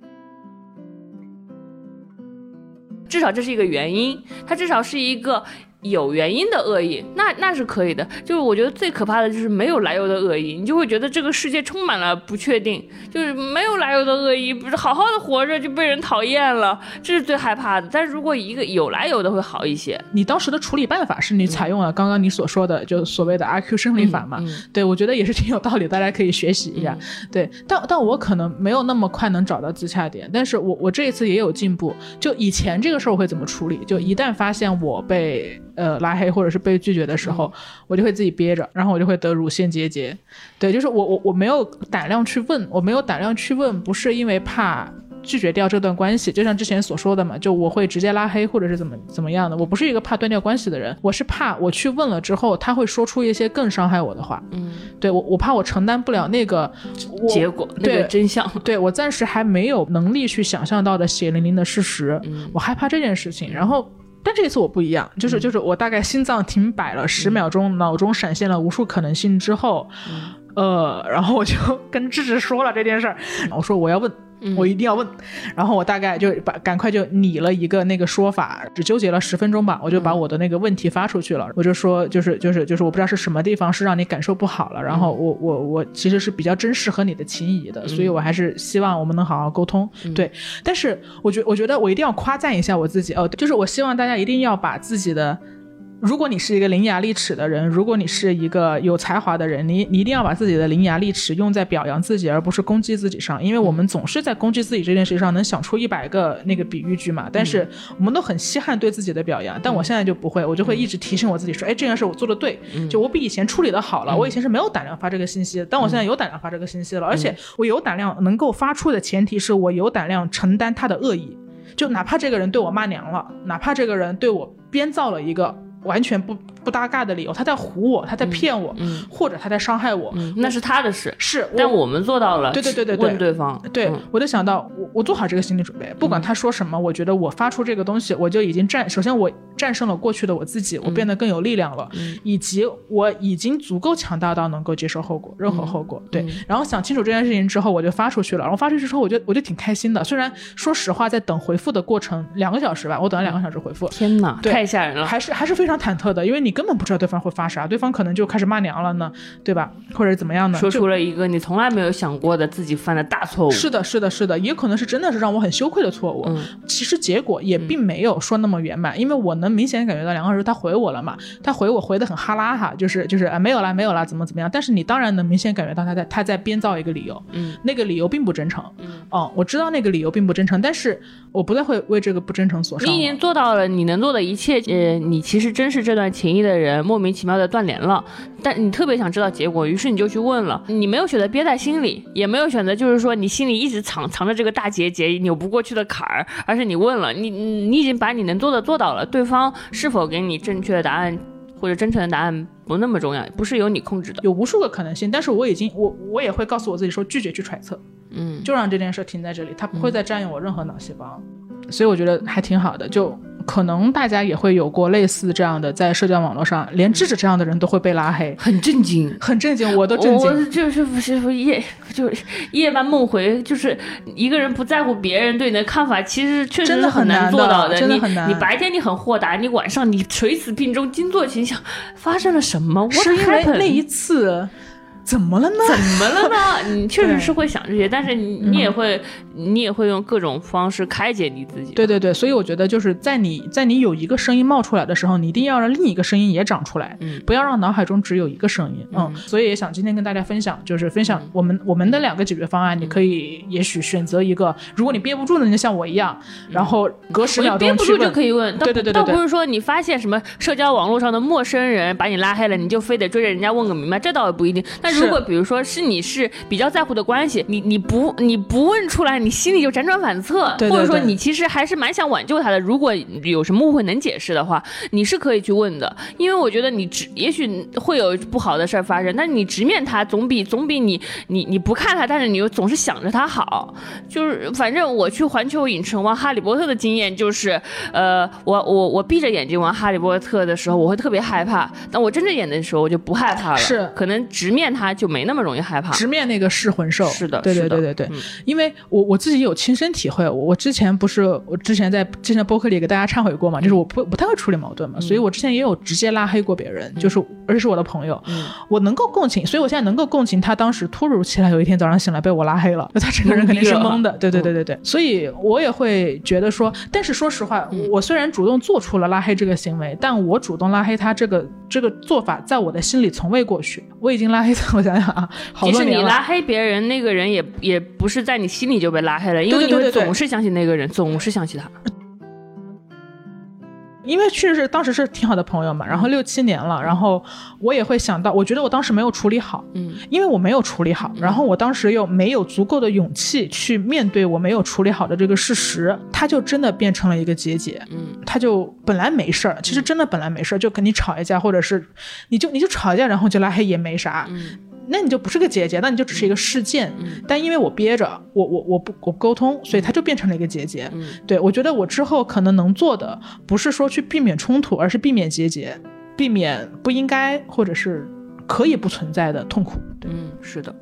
至少这是一个原因，它至少是一个有原因的恶意，那那是可以的。就是我觉得最可怕的就是没有来由的恶意，你就会觉得这个世界充满了不确定，就是没有来由的恶意，不是好好的活着就被人讨厌了，这是最害怕的。但是如果一个有来由的会好一些。 你当时的处理办法是你采用了刚刚你所说的、嗯、就所谓的阿 Q 胜利法嘛、嗯嗯、对，我觉得也是挺有道理，大家可以学习一下、嗯、对，但但我可能没有那么快能找到自洽点，但是我我这一次也有进步。就以前这个事儿我会怎么处理，就一旦发现我被呃拉黑或者是被拒绝的时候、嗯、我就会自己憋着，然后我就会得乳腺结节。对，就是我我我没有胆量去问，我没有胆量去问，不是因为怕拒绝掉这段关系，就像之前所说的嘛，就我会直接拉黑或者是怎么怎么样的，我不是一个怕断掉关系的人，我是怕我去问了之后他会说出一些更伤害我的话。嗯，对，我我怕我承担不了那个结果，那个真相。 对，我暂时还没有能力去想象到的血淋淋的事实、嗯、我害怕这件事情。然后但这一次我不一样，就是就是我大概心脏停摆了十秒钟、嗯、脑中闪现了无数可能性之后、嗯、呃，然后我就跟芝芝说了这件事儿，我说我要问，我一定要问、嗯、然后我大概就把赶快就拟了一个那个说法，只纠结了十分钟吧，我就把我的那个问题发出去了、嗯、我就说就是就是就是我不知道是什么地方是让你感受不好了，然后我我我其实是比较珍视和你的情谊的、嗯、所以我还是希望我们能好好沟通、嗯、对。但是我觉我觉得我一定要夸赞一下我自己哦，就是我希望大家一定要把自己的如果你是一个伶牙俐齿的人，如果你是一个有才华的人，你你一定要把自己的伶牙俐齿用在表扬自己而不是攻击自己上，因为我们总是在攻击自己这件事上能想出一百个那个比喻句嘛，但是我们都很稀罕对自己的表扬，但我现在就不会，我就会一直提醒我自己说，哎，这件事我做的对，就我比以前处理的好了，我以前是没有胆量发这个信息，但我现在有胆量发这个信息了，而且我有胆量能够发出的前提是我有胆量承担他的恶意，就哪怕这个人对我骂娘了，哪怕这个人对我编造了一个完全不不搭嘎的理由，他在唬我，他在骗我、嗯、或者他在伤害我、 嗯、那是他的事， 是但我们做到了， 对对对对对， 问对方， 对、 嗯、 我就想到我我做好这个心理准备，不管他说什么、嗯、我觉得我发出这个东西我就已经战首先我战胜了过去的我自己，我变得更有力量了、嗯、以及我已经足够强大到能够接受后果，任何后果、嗯、对、嗯、然后想清楚这件事情之后我就发出去了，然后发出去之后我就我就挺开心的，虽然说实话在等回复的过程两个小时吧，我等了两个小时回复， 天哪，太吓人了， 还是还是非常忐忑的，因为你根本不知道对方会发啥，对方可能就开始骂娘了呢，对吧，或者怎么样呢， 说出了一个你从来没有想过的自己犯的大错误， 是的是的是的，也可能是真的是让我很羞愧的错误、嗯、其实结果也并没有说那么圆满、嗯、因为我能明显感觉到两个小时他回我了嘛，他回我回的很哈拉哈，就是就是啊没有啦没有啦怎么怎么样，但是你当然能明显感觉到他在他在编造一个理由，嗯，那个理由并不真诚，嗯，哦，我知道那个理由并不真诚，但是我不再会为这个不真诚所伤， 你已经做到了你能做的一切，呃，你其实真是这段情谊的人莫名其妙的断联了，但你特别想知道结果，于是你就去问了，你没有选择憋在心里，也没有选择就是说你心里一直藏藏着这个大结节扭不过去的坎儿，而是你问了，你你已经把你能做的做到了，对方是否给你正确的答案或者真诚的答案不那么重要，不是由你控制的， 有无数个可能性，但是我已经我我也会告诉我自己说拒绝去揣测，嗯，就让这件事停在这里，它不会再占用我任何脑细胞、嗯、所以我觉得还挺好的，就可能大家也会有过类似这样的，在社交网络上连智智这样的人都会被拉黑， 很震惊很震惊，我都震惊， 我就是不是夜就是夜半梦回，就是一个人不在乎别人对你的看法，其实确实是很难做到的， 真的很难， 你你白天你很豁达，你晚上你垂死病中惊坐起，想发生了什么， 是因为那一次怎么了呢？ 怎么了呢？你确实是会想这些，但是你你也会、嗯、你也会用各种方式开解你自己。 对对对，所以我觉得就是在你在你有一个声音冒出来的时候，你一定要让另一个声音也长出来，嗯，不要让脑海中只有一个声音。嗯，嗯所以也想今天跟大家分享，就是分享我们、嗯、我们的两个解决方案，你可以也许选择一个，如果你憋不住的，你就像我一样，然后隔十秒钟去问， 憋不住就可以问。 对对对对对， 倒不是说你发现什么社交网络上的陌生人把你拉黑了，你就非得追着人家问个明白，这倒也不一定。但如果比如说是你是比较在乎的关系，你你不你不问出来，你心里就辗转反侧， 对对对， 或者说你其实还是蛮想挽救他的。如果有什么误会能解释的话，你是可以去问的，因为我觉得你直也许会有不好的事儿发生，但是你直面他总比总比你你你不看他，但是你又总是想着他好。就是反正我去环球影城玩哈利波特的经验就是，呃，我我我闭着眼睛玩哈利波特的时候，我会特别害怕，但我睁着眼的时候我就不害怕了。 是， 可能直面他就没那么容易害怕。 直面那个噬魂兽， 是的， 对对对对对，嗯、因为我我自己有亲身体会，我我之前不是我之前在之前的播客里给大家忏悔过嘛，就是我不不太会处理矛盾嘛，嗯、所以我之前也有直接拉黑过别人，嗯、就是而且是我的朋友，嗯、我能够共情，所以我现在能够共情他当时突如其来有一天早上醒来被我拉黑了，他整个人肯定是懵的，对对对对对，所以我也会觉得说，但是说实话，嗯、我虽然主动做出了拉黑这个行为，但我主动拉黑他这个这个做法在我的心里从未过去，我已经拉黑我想想啊，好多年了。 即使你拉黑别人，那个人也也不是在你心里就被拉黑了，因为你会总是相信那个人，总是想起他。 因为确实当时是挺好的朋友嘛，然后六七年了，然后我也会想到，我觉得我当时没有处理好，嗯，因为我没有处理好，然后我当时又没有足够的勇气去面对我没有处理好的这个事实，它就真的变成了一个结节，嗯，它就本来没事儿，其实真的本来没事儿，就跟你吵一架，或者是你就你就吵一架，然后就拉黑也没啥，嗯。那你就不是个结节，那你就只是一个事件，嗯、但因为我憋着，我我我不我不沟通，所以它就变成了一个结节。嗯、对，我觉得我之后可能能做的不是说去避免冲突，而是避免结节，避免不应该或者是可以不存在的痛苦。对， 嗯，是的。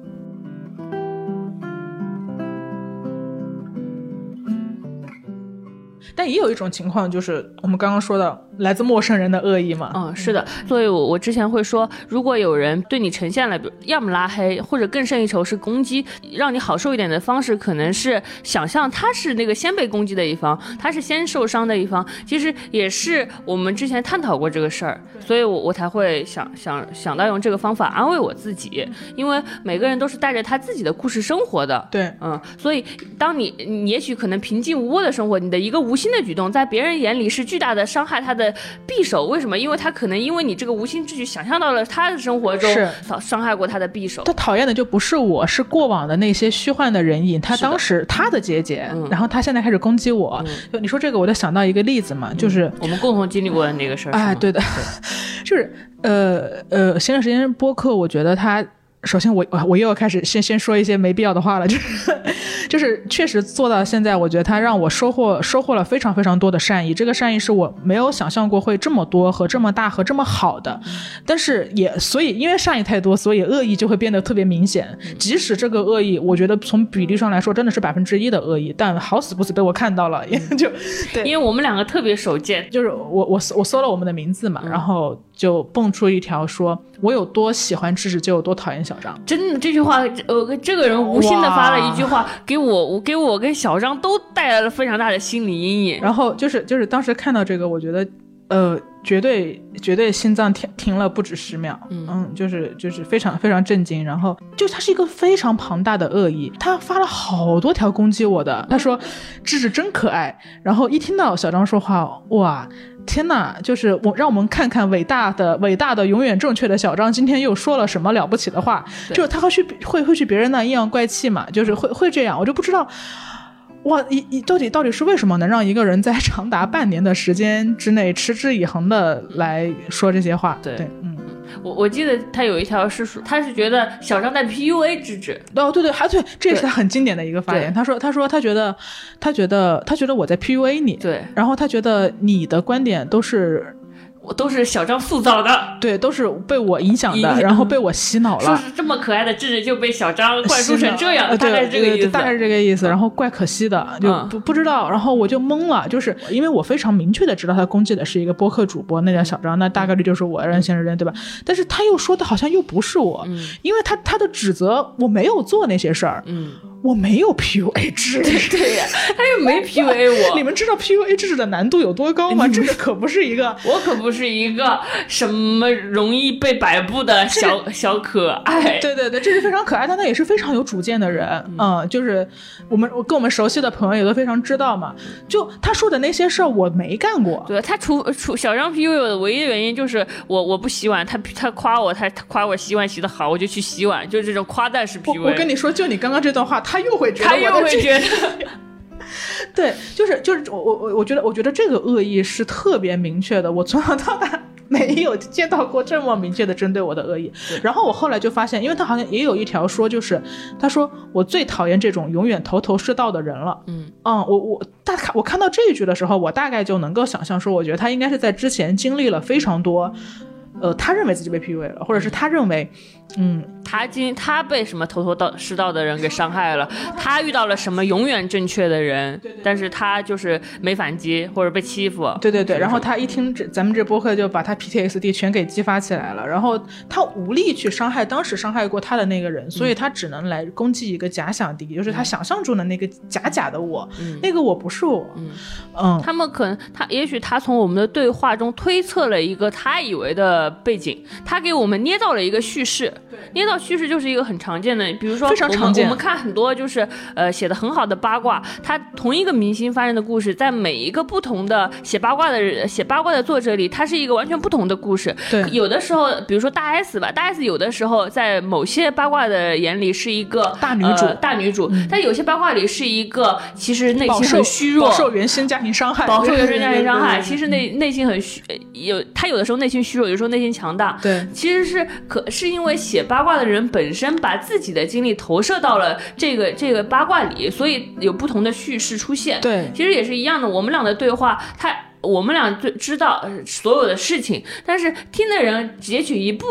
但也有一种情况，就是我们刚刚说的来自陌生人的恶意嘛。 嗯，是的。所以我我之前会说，如果有人对你呈现了要么拉黑，或者更胜一筹是攻击，让你好受一点的方式，可能是想象他是那个先被攻击的一方，他是先受伤的一方。其实也是我们之前探讨过这个事儿，所以我我才会想想想到用这个方法安慰我自己，因为每个人都是带着他自己的故事生活的。 对， 嗯，所以当你你也许可能平静无波的生活，你的一个无心的举动，在别人眼里是巨大的伤害他的匕首。为什么？因为他可能因为你这个无心之举，想象到了他的生活中伤害过他的匕首。 他讨厌的就不是我，是过往的那些虚幻的人影，他当时他的结节，嗯、然后他现在开始攻击我。嗯、你说这个，我就想到一个例子嘛，嗯、就是我们共同经历过的那个事儿。 哎，对的，对就是呃呃，前段时间播客，我觉得他。首先我我又要开始先先说一些没必要的话了，就是就是确实做到现在，我觉得他让我收获收获了非常非常多的善意，这个善意是我没有想象过会这么多和这么大和这么好的，但是也所以因为善意太多，所以恶意就会变得特别明显。即使这个恶意，我觉得从比例上来说真的是百分之一的恶意，但好死不死被我看到了，也就对， 因为我们两个特别手贱， 就是我我我搜了我们的名字嘛，然后就蹦出一条说我有多喜欢智智就有多讨厌小张。 真的这句话，呃，这个人无心的发了一句话，给我我给我跟小张都带来了非常大的心理阴影。 然后就是就是当时看到这个，我觉得呃绝对绝对心脏停停了不止十秒，嗯, 嗯就是就是非常非常震惊。然后就他是一个非常庞大的恶意，他发了好多条攻击我的，他说智智真可爱。然后一听到小张说话，哇天哪，就是我让我们看看伟大的伟大的永远正确的小张今天又说了什么了不起的话，就是他会去会会去别人那阴阳怪气嘛，就是会会这样。我就不知道哇一一到底到底是为什么能让一个人在长达半年的时间之内持之以恒的来说这些话。 对对，嗯， 我我记得他有一条是说，他是觉得小张在 P U A 智智。 哦，对对，还对，这也是他很经典的一个发言。他说，他说他觉得，他觉得，他觉得我在 P U A 你。 对， 然后他觉得你的观点都是。 我都是小张塑造的， 对，都是被我影响的，然后被我洗脑了。 说是这么可爱的智智就被小张灌输成这样， 呃、 大概是这个意思， 大概是这个意思。然后怪可惜的，就不、嗯、不知道，然后我就懵了，就是因为我非常明确的知道他攻击的是一个播客主播，那叫小张，那大概率就是我认先生对吧？但是他又说的好像又不是我，嗯、因为他他的指责我没有做那些事儿，嗯。我没有 P U A 智智， 对呀，他又没 P U A 我。 你们知道 P U A 智智的难度有多高吗？这个可不是一个， 我可不是一个什么容易被摆布的小小可爱。 对对对，这是非常可爱，但他也是非常有主见的人。嗯，嗯就是我们跟我们熟悉的朋友也都非常知道嘛。就他说的那些事儿，我没干过。 对他除除小张 P U A 我的唯一的原因就是我我不洗碗，他他夸我，他他夸我洗碗洗得好，我就去洗碗，就这种夸赞式 P U A。 我, 我跟你说，就你刚刚这段话。他又会觉得， 他又会觉得， 对，就是就是我我我觉得我觉得这个恶意是特别明确的，我从小到大没有见到过这么明确的针对我的恶意。然后我后来就发现，因为他好像也有一条说，就是他说我最讨厌这种永远头头是道的人了。嗯嗯，我我大看我看到这一句的时候，我大概就能够想象说，我觉得他应该是在之前经历了非常多。呃，他认为自己被 P U A 了，或者是他认为，嗯， 他今他被什么头头道是道的人给伤害了，他遇到了什么永远正确的人，对对对，但是他就是没反击或者被欺负， 对对对，然后他一听这咱们这播客就把他 P T S D 全给激发起来了，然后他无力去伤害当时伤害过他的那个人，所以他只能来攻击一个假想敌，就是他想象中的那个假假的我，嗯、那个我不是我，嗯嗯，他们可能他也许他从我们的对话中推测了一个他以为的背景，他给我们捏造了一个叙事，捏造叙事就是一个很常见的，比如说非常常见， 我们看很多就是呃写的很好的八卦，他同一个明星发生的故事，在每一个不同的写八卦的人写八卦的作者里，它是一个完全不同的故事。 对， 有的时候比如说大 S 吧，大 S 有的时候在某些八卦的眼里是一个大女主， 呃、大女主，嗯，但有些八卦里是一个其实内心很虚弱， 饱受原生家庭伤害， 饱受原生家庭伤害，其实内内心很虚，有他有的时候内心虚弱，有时候内心强大。 对， 其实是可是因为写八卦的人本身把自己的经历投射到了这个这个八卦里，所以有不同的叙事出现。 对， 其实也是一样的，我们俩的对话，他我们俩知道所有的事情，但是听的人截取一部分，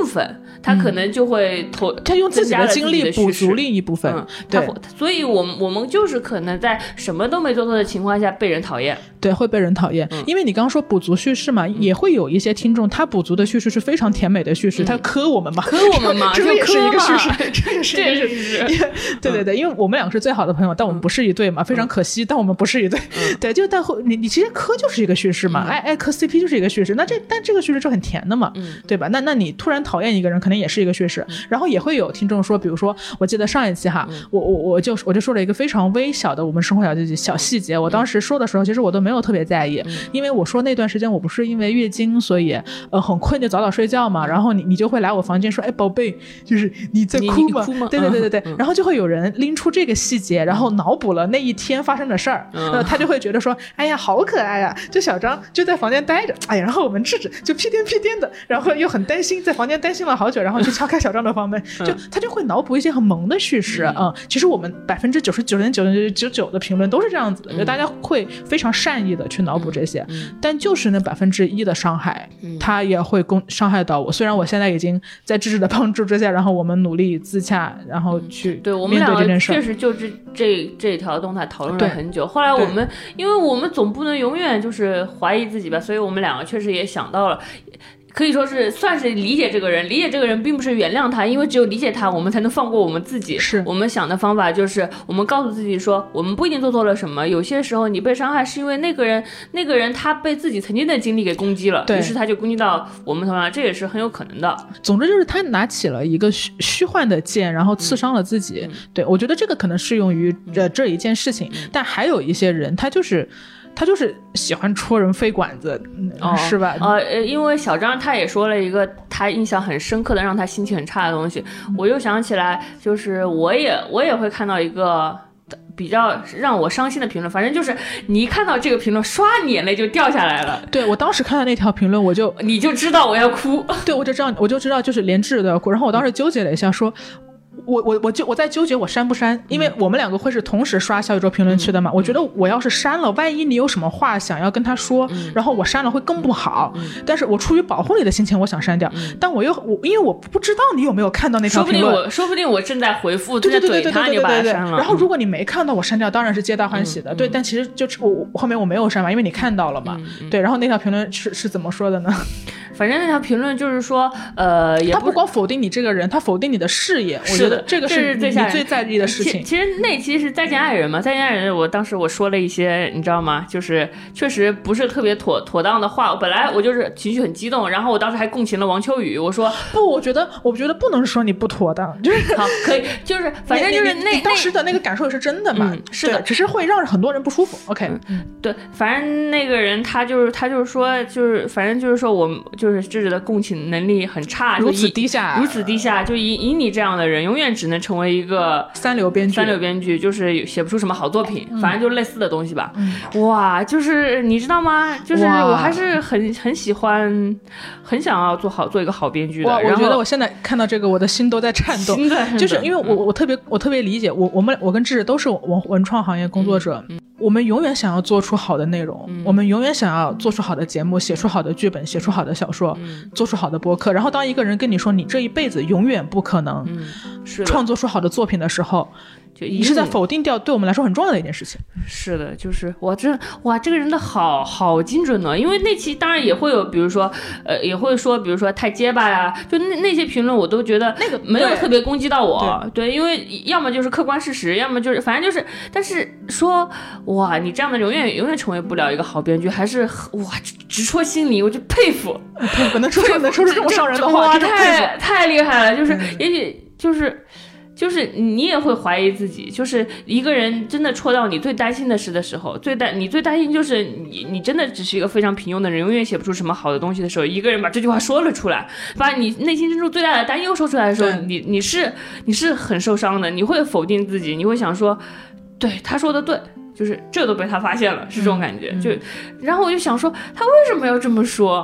他可能就会投、 嗯、他用自己的精力补足另一部分、 嗯、 对， 所以我们我们就是可能在什么都没做错的情况下被人讨厌， 对，会被人讨厌、嗯、因为你刚刚说补足叙事嘛、嗯、也会有一些听众他补足的叙事是非常甜美的叙事、嗯、他磕我们嘛， 磕我们嘛， 这也是一个叙事， 这也是一个叙事， 对对对，因为我们两个是最好的朋友，但我们不是一对嘛、嗯、非常可惜，但我们不是一对、嗯、对，就但你你其实磕就是一个叙事嘛、嗯、爱爱磕 C P 就是一个叙事，那这但这个叙事就很甜的嘛、嗯、对吧，那那你突然讨厌一个人可能也是一个叙事、嗯、然后也会有听众说，比如说我记得上一期哈、嗯、我我我就我就说了一个非常微小的我们生活小小细节，我当时说的时候其实我都没有特别在意、嗯、因为我说那段时间我不是因为月经所以呃很困就早早睡觉嘛，然后你你就会来我房间说，哎宝贝，就是你在哭吗？ 哭吗？ 对对对对对、嗯、然后就会有人拎出这个细节，然后脑补了那一天发生的事儿、嗯呃、他就会觉得说，哎呀好可爱呀，就小张就在房间待着，哎呀，然后我们智智就屁颠屁颠的，然后又很担心，在房间担心了好久，然后去敲开小张的房门、嗯、就他就会脑补一些很萌的叙事啊、嗯嗯。其实我们百分之九十九点九九九九的评论都是这样子的，就大家会非常善意的去脑补这些、嗯、但就是那百分之一的伤害、嗯、他也会攻伤害到我。虽然我现在已经在智智的帮助之下，然后我们努力自洽，然后去面对这件事、嗯、对，我们两个确实就这这这条动态讨论了很久。后来我们因为我们总不能永远就是怀疑自己吧，所以我们两个确实也想到了，可以说是算是理解这个人，理解这个人并不是原谅他，因为只有理解他我们才能放过我们自己。 是我们想的方法就是我们告诉自己说，我们不一定做错了什么，有些时候你被伤害是因为那个人那个人他被自己曾经的经历给攻击了，于是他就攻击到我们头上，这也是很有可能的。 总之就是他拿起了一个虚虚幻的剑，然后刺伤了自己、嗯、对，我觉得这个可能适用于这这一件事情、嗯、但还有一些人他就是他就是喜欢戳人肺管子、哦、是吧？ 呃，因为小张他也说了一个他印象很深刻的让他心情很差的东西、嗯、我又想起来，就是我也我也会看到一个比较让我伤心的评论，反正就是你一看到这个评论刷你眼泪就掉下来了。 对，我当时看到那条评论我就你就知道我要哭。 对，我就知道我就知道就是连智智都要哭，然后我当时纠结了一下说我我我就我在纠结我删不删，因为我们两个会是同时刷小宇宙评论区的嘛、嗯、我觉得我要是删了，万一你有什么话想要跟他说、嗯、然后我删了会更不好、嗯、但是我出于保护你的心情我想删掉、嗯、但我又我因为我不知道你有没有看到那条评论， 说不定我说不定我正在回复正在怼他，你把它删了， 然后如果你没看到我删掉当然是皆大欢喜的、嗯、对、嗯、但其实就我后面我没有删嘛，因为你看到了嘛、嗯、对，然后那条评论是是怎么说的呢？ 反正那条评论就是说呃，也不他不光否定你这个人，他否定你的事业，我觉得这个是你最在意的事情。 其实那期是再见爱人嘛，再见爱人我当时我说了一些你知道吗，就是确实不是特别妥妥当的话，本来我就是情绪很激动，然后我当时还共情了王秋雨，我说不，我觉得我觉得不能说你不妥当，就是好可以，就是反正就是那你当时的那个感受也是真的嘛、嗯、 是的， 只是会让很多人不舒服。 OK 嗯，对，反正那个人他就是他就是说就是反正就是说我就是智智的共情能力很差， 如此低下如此低下，就以以你这样的人永远只能成为一个三流编剧， 三流编剧就是写不出什么好作品、嗯、反正就类似的东西吧、嗯、哇，就是你知道吗，就是我还是很很喜欢很想要做好做一个好编剧的。 哇，我觉得我现在看到这个我的心都在颤动，就是因为我我特别我特别理解我我们我跟智智都是文文创行业工作者、嗯嗯，我们永远想要做出好的内容、嗯、我们永远想要做出好的节目，写出好的剧本，写出好的小说、嗯、做出好的播客，然后当一个人跟你说你这一辈子永远不可能创作出好的作品的时候、嗯、就你是在否定掉对我们来说很重要的一件事情。 是的，就是哇这哇这个人的好好精准呢，因为那期当然也会有比如说呃也会说比如说太结巴呀，就那那些评论我都觉得那个没有特别攻击到我， 对, 对，因为要么就是客观事实，要么就是反正就是，但是说哇你这样的永远永远成为不了一个好编剧，还是哇直戳心里，我就佩服佩服能说出能说出这么伤人的话， 哇太太厉害了，就是、嗯、也许就是就是你也会怀疑自己，就是一个人真的戳到你最担心的事的时候，最担你最担心就是你你真的只是一个非常平庸的人，永远写不出什么好的东西的时候，一个人把这句话说了出来，把你内心深处最大的担忧说出来的时候，你你是你是很受伤的，你会否定自己，你会想说对他说的对，就是这都被他发现了，是这种感觉、嗯、就然后我就想说他为什么要这么说，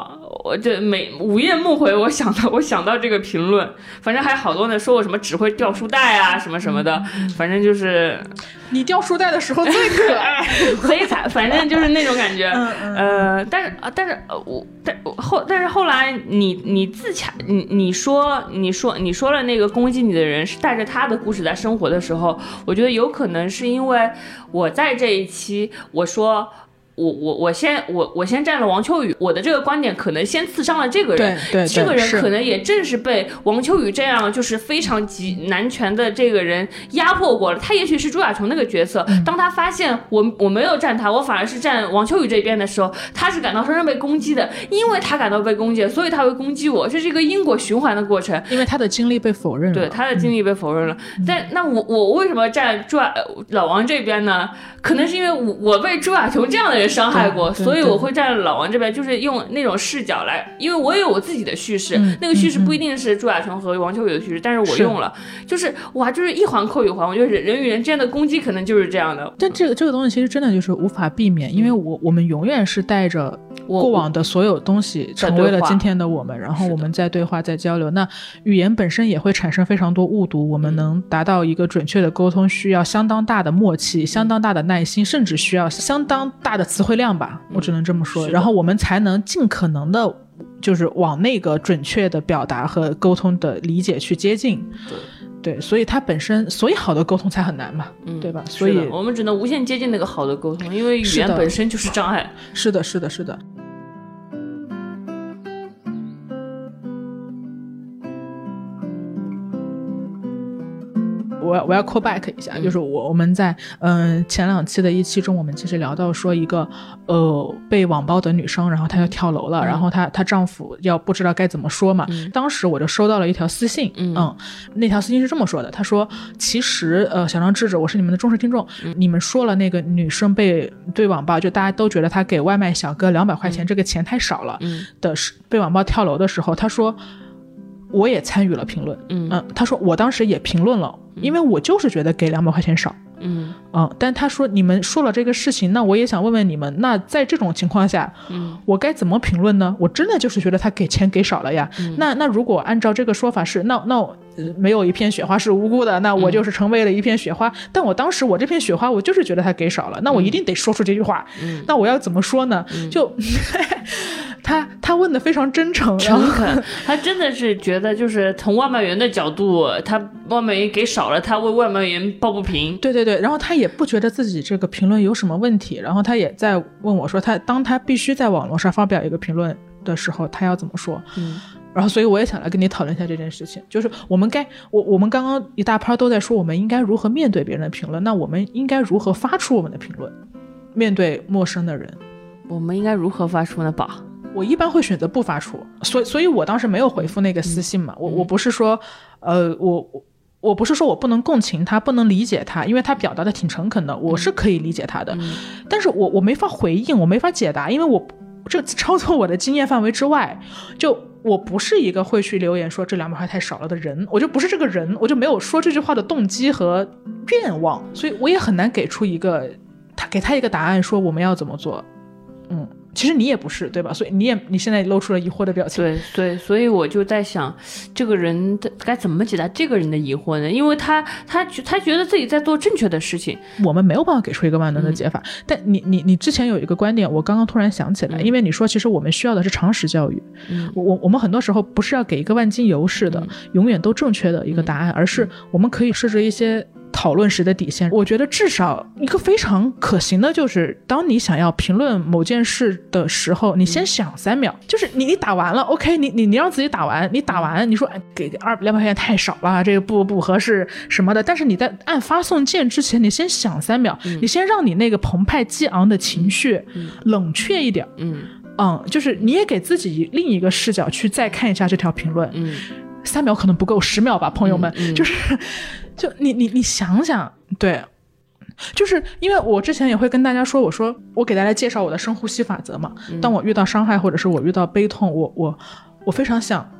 我这每午夜梦回，我想到我想到这个评论，反正还有好多人说我什么只会掉书袋啊什么什么的，反正就是你掉书袋的时候最可爱， 贼惨，反正就是那种感觉。 嗯嗯呃，但是但是我但后但是后来你你自洽你你说你说你说了那个攻击你的人是带着他的故事在生活的时候，我觉得有可能是因为我在这一期我说。我我我先我我先站了王秋雨，我的这个观点可能先刺伤了这个人， 对对对， 这个人可能也正是被王秋雨这样就是非常极男权的这个人压迫过了。他也许是朱亚琼那个角色，嗯、当他发现我我没有站他，我反而是站王秋雨这边的时候，他是感到深深被攻击的，因为他感到被攻击，所以他会攻击我，这是一个因果循环的过程。 因为他的经历被否认了， 对他的经历被否认了。嗯、但那我我为什么站朱亚老王这边呢？可能是因为我我被朱亚琼这样的人伤害过，所以我会站老王这边，就是用那种视角来，因为我也有我自己的叙事，嗯、那个叙事不一定是朱亚琼和王秋雨的叙事，嗯、但是我用了，是就是哇，就是一环扣一环，我觉得人与人之间的攻击可能就是这样的。 但这个这个东西其实真的就是无法避免，因为我我们永远是带着过往的所有东西成为了今天的我们，然后我们在对话在交流，那语言本身也会产生非常多误读，我们能达到一个准确的沟通需要相当大的默契，相当大的耐心，甚至需要相当大的词汇量吧，我只能这么说，然后我们才能尽可能的就是往那个准确的表达和沟通的理解去接近。对对，所以它本身，所以好的沟通才很难嘛，嗯、对吧？所以我们只能无限接近那个好的沟通，因为语言本身就是障碍。 是的，是的，是的。我要我要 call back 一下，嗯、就是我我们在嗯、呃、前两期的一期中，我们其实聊到说一个呃被网暴的女生，然后她要跳楼了，嗯、然后她她丈夫要不知道该怎么说嘛，嗯、当时我就收到了一条私信，嗯，嗯那条私信是这么说的，她说其实呃小张智智，我是你们的忠实听众，嗯、你们说了那个女生被对网暴，就大家都觉得她给外卖小哥两百块钱，嗯、这个钱太少了，嗯、的被网暴跳楼的时候，她说。我也参与了评论，嗯嗯，他说我当时也评论了，因为我就是觉得给两百块钱少，嗯嗯，但他说你们说了这个事情，那我也想问问你们，那在这种情况下，嗯，我该怎么评论呢？我真的就是觉得他给钱给少了呀，嗯、那那如果按照这个说法是，那那我、呃、没有一片雪花是无辜的，那我就是成为了一片雪花。嗯、但我当时我这片雪花，我就是觉得他给少了，那我一定得说出这句话。嗯、那我要怎么说呢？嗯、就。他他问的非常真诚诚恳，他真的是觉得就是从外卖员的角度，他外卖员给少了，他为外卖员抱不平。 对对对，然后他也不觉得自己这个评论有什么问题，然后他也在问我说，他当他必须在网络上发表一个评论的时候，他要怎么说？嗯。然后所以我也想来跟你讨论一下这件事情，就是我们该我我们刚刚一大趴都在说我们应该如何面对别人的评论，那我们应该如何发出我们的评论，面对陌生的人， 我们应该如何发出呢？宝， 我一般会选择不发出，所以所以我当时没有回复那个私信嘛，嗯、我我不是说，呃，我我不是说我不能共情他，不能理解他，因为他表达的挺诚恳的，我是可以理解他的，嗯、但是我我没法回应，我没法解答，因为我这超出我的经验范围之外，就我不是一个会去留言说这两百块太少了的人，我就不是这个人，我就没有说这句话的动机和愿望，所以我也很难给出一个他给他一个答案，说我们要怎么做，嗯。其实你也不是对吧，所以你也你现在露出了疑惑的表情。 对对，所以我就在想这个人该怎么解答这个人的疑惑呢？因为他他他觉得自己在做正确的事情， 我们没有办法给出一个万能的解法。嗯、但你你你之前有一个观点，我刚刚突然想起来，嗯、因为你说其实我们需要的是常识教育，嗯、我我们很多时候不是要给一个万金油似的、嗯、永远都正确的一个答案，嗯、而是我们可以设置一些讨论时的底线。我觉得至少一个非常可行的就是当你想要评论某件事的时候，你先想三秒，就是你你打完了 OK， 你你你让自己打完，你打完你说哎给二两百块钱太少了，这个不不合适什么的，但是你在按发送键之前，你先想三秒，嗯、你先让你那个澎湃激昂的情绪冷却一点，嗯嗯，就是你也给自己另一个视角去再看一下这条评论，嗯，三秒可能不够，十秒吧，朋友们，嗯嗯、就是就你你你想想，对。就是因为我之前也会跟大家说，我说我给大家介绍我的深呼吸法则嘛，当我遇到伤害或者是我遇到悲痛，我我我非常想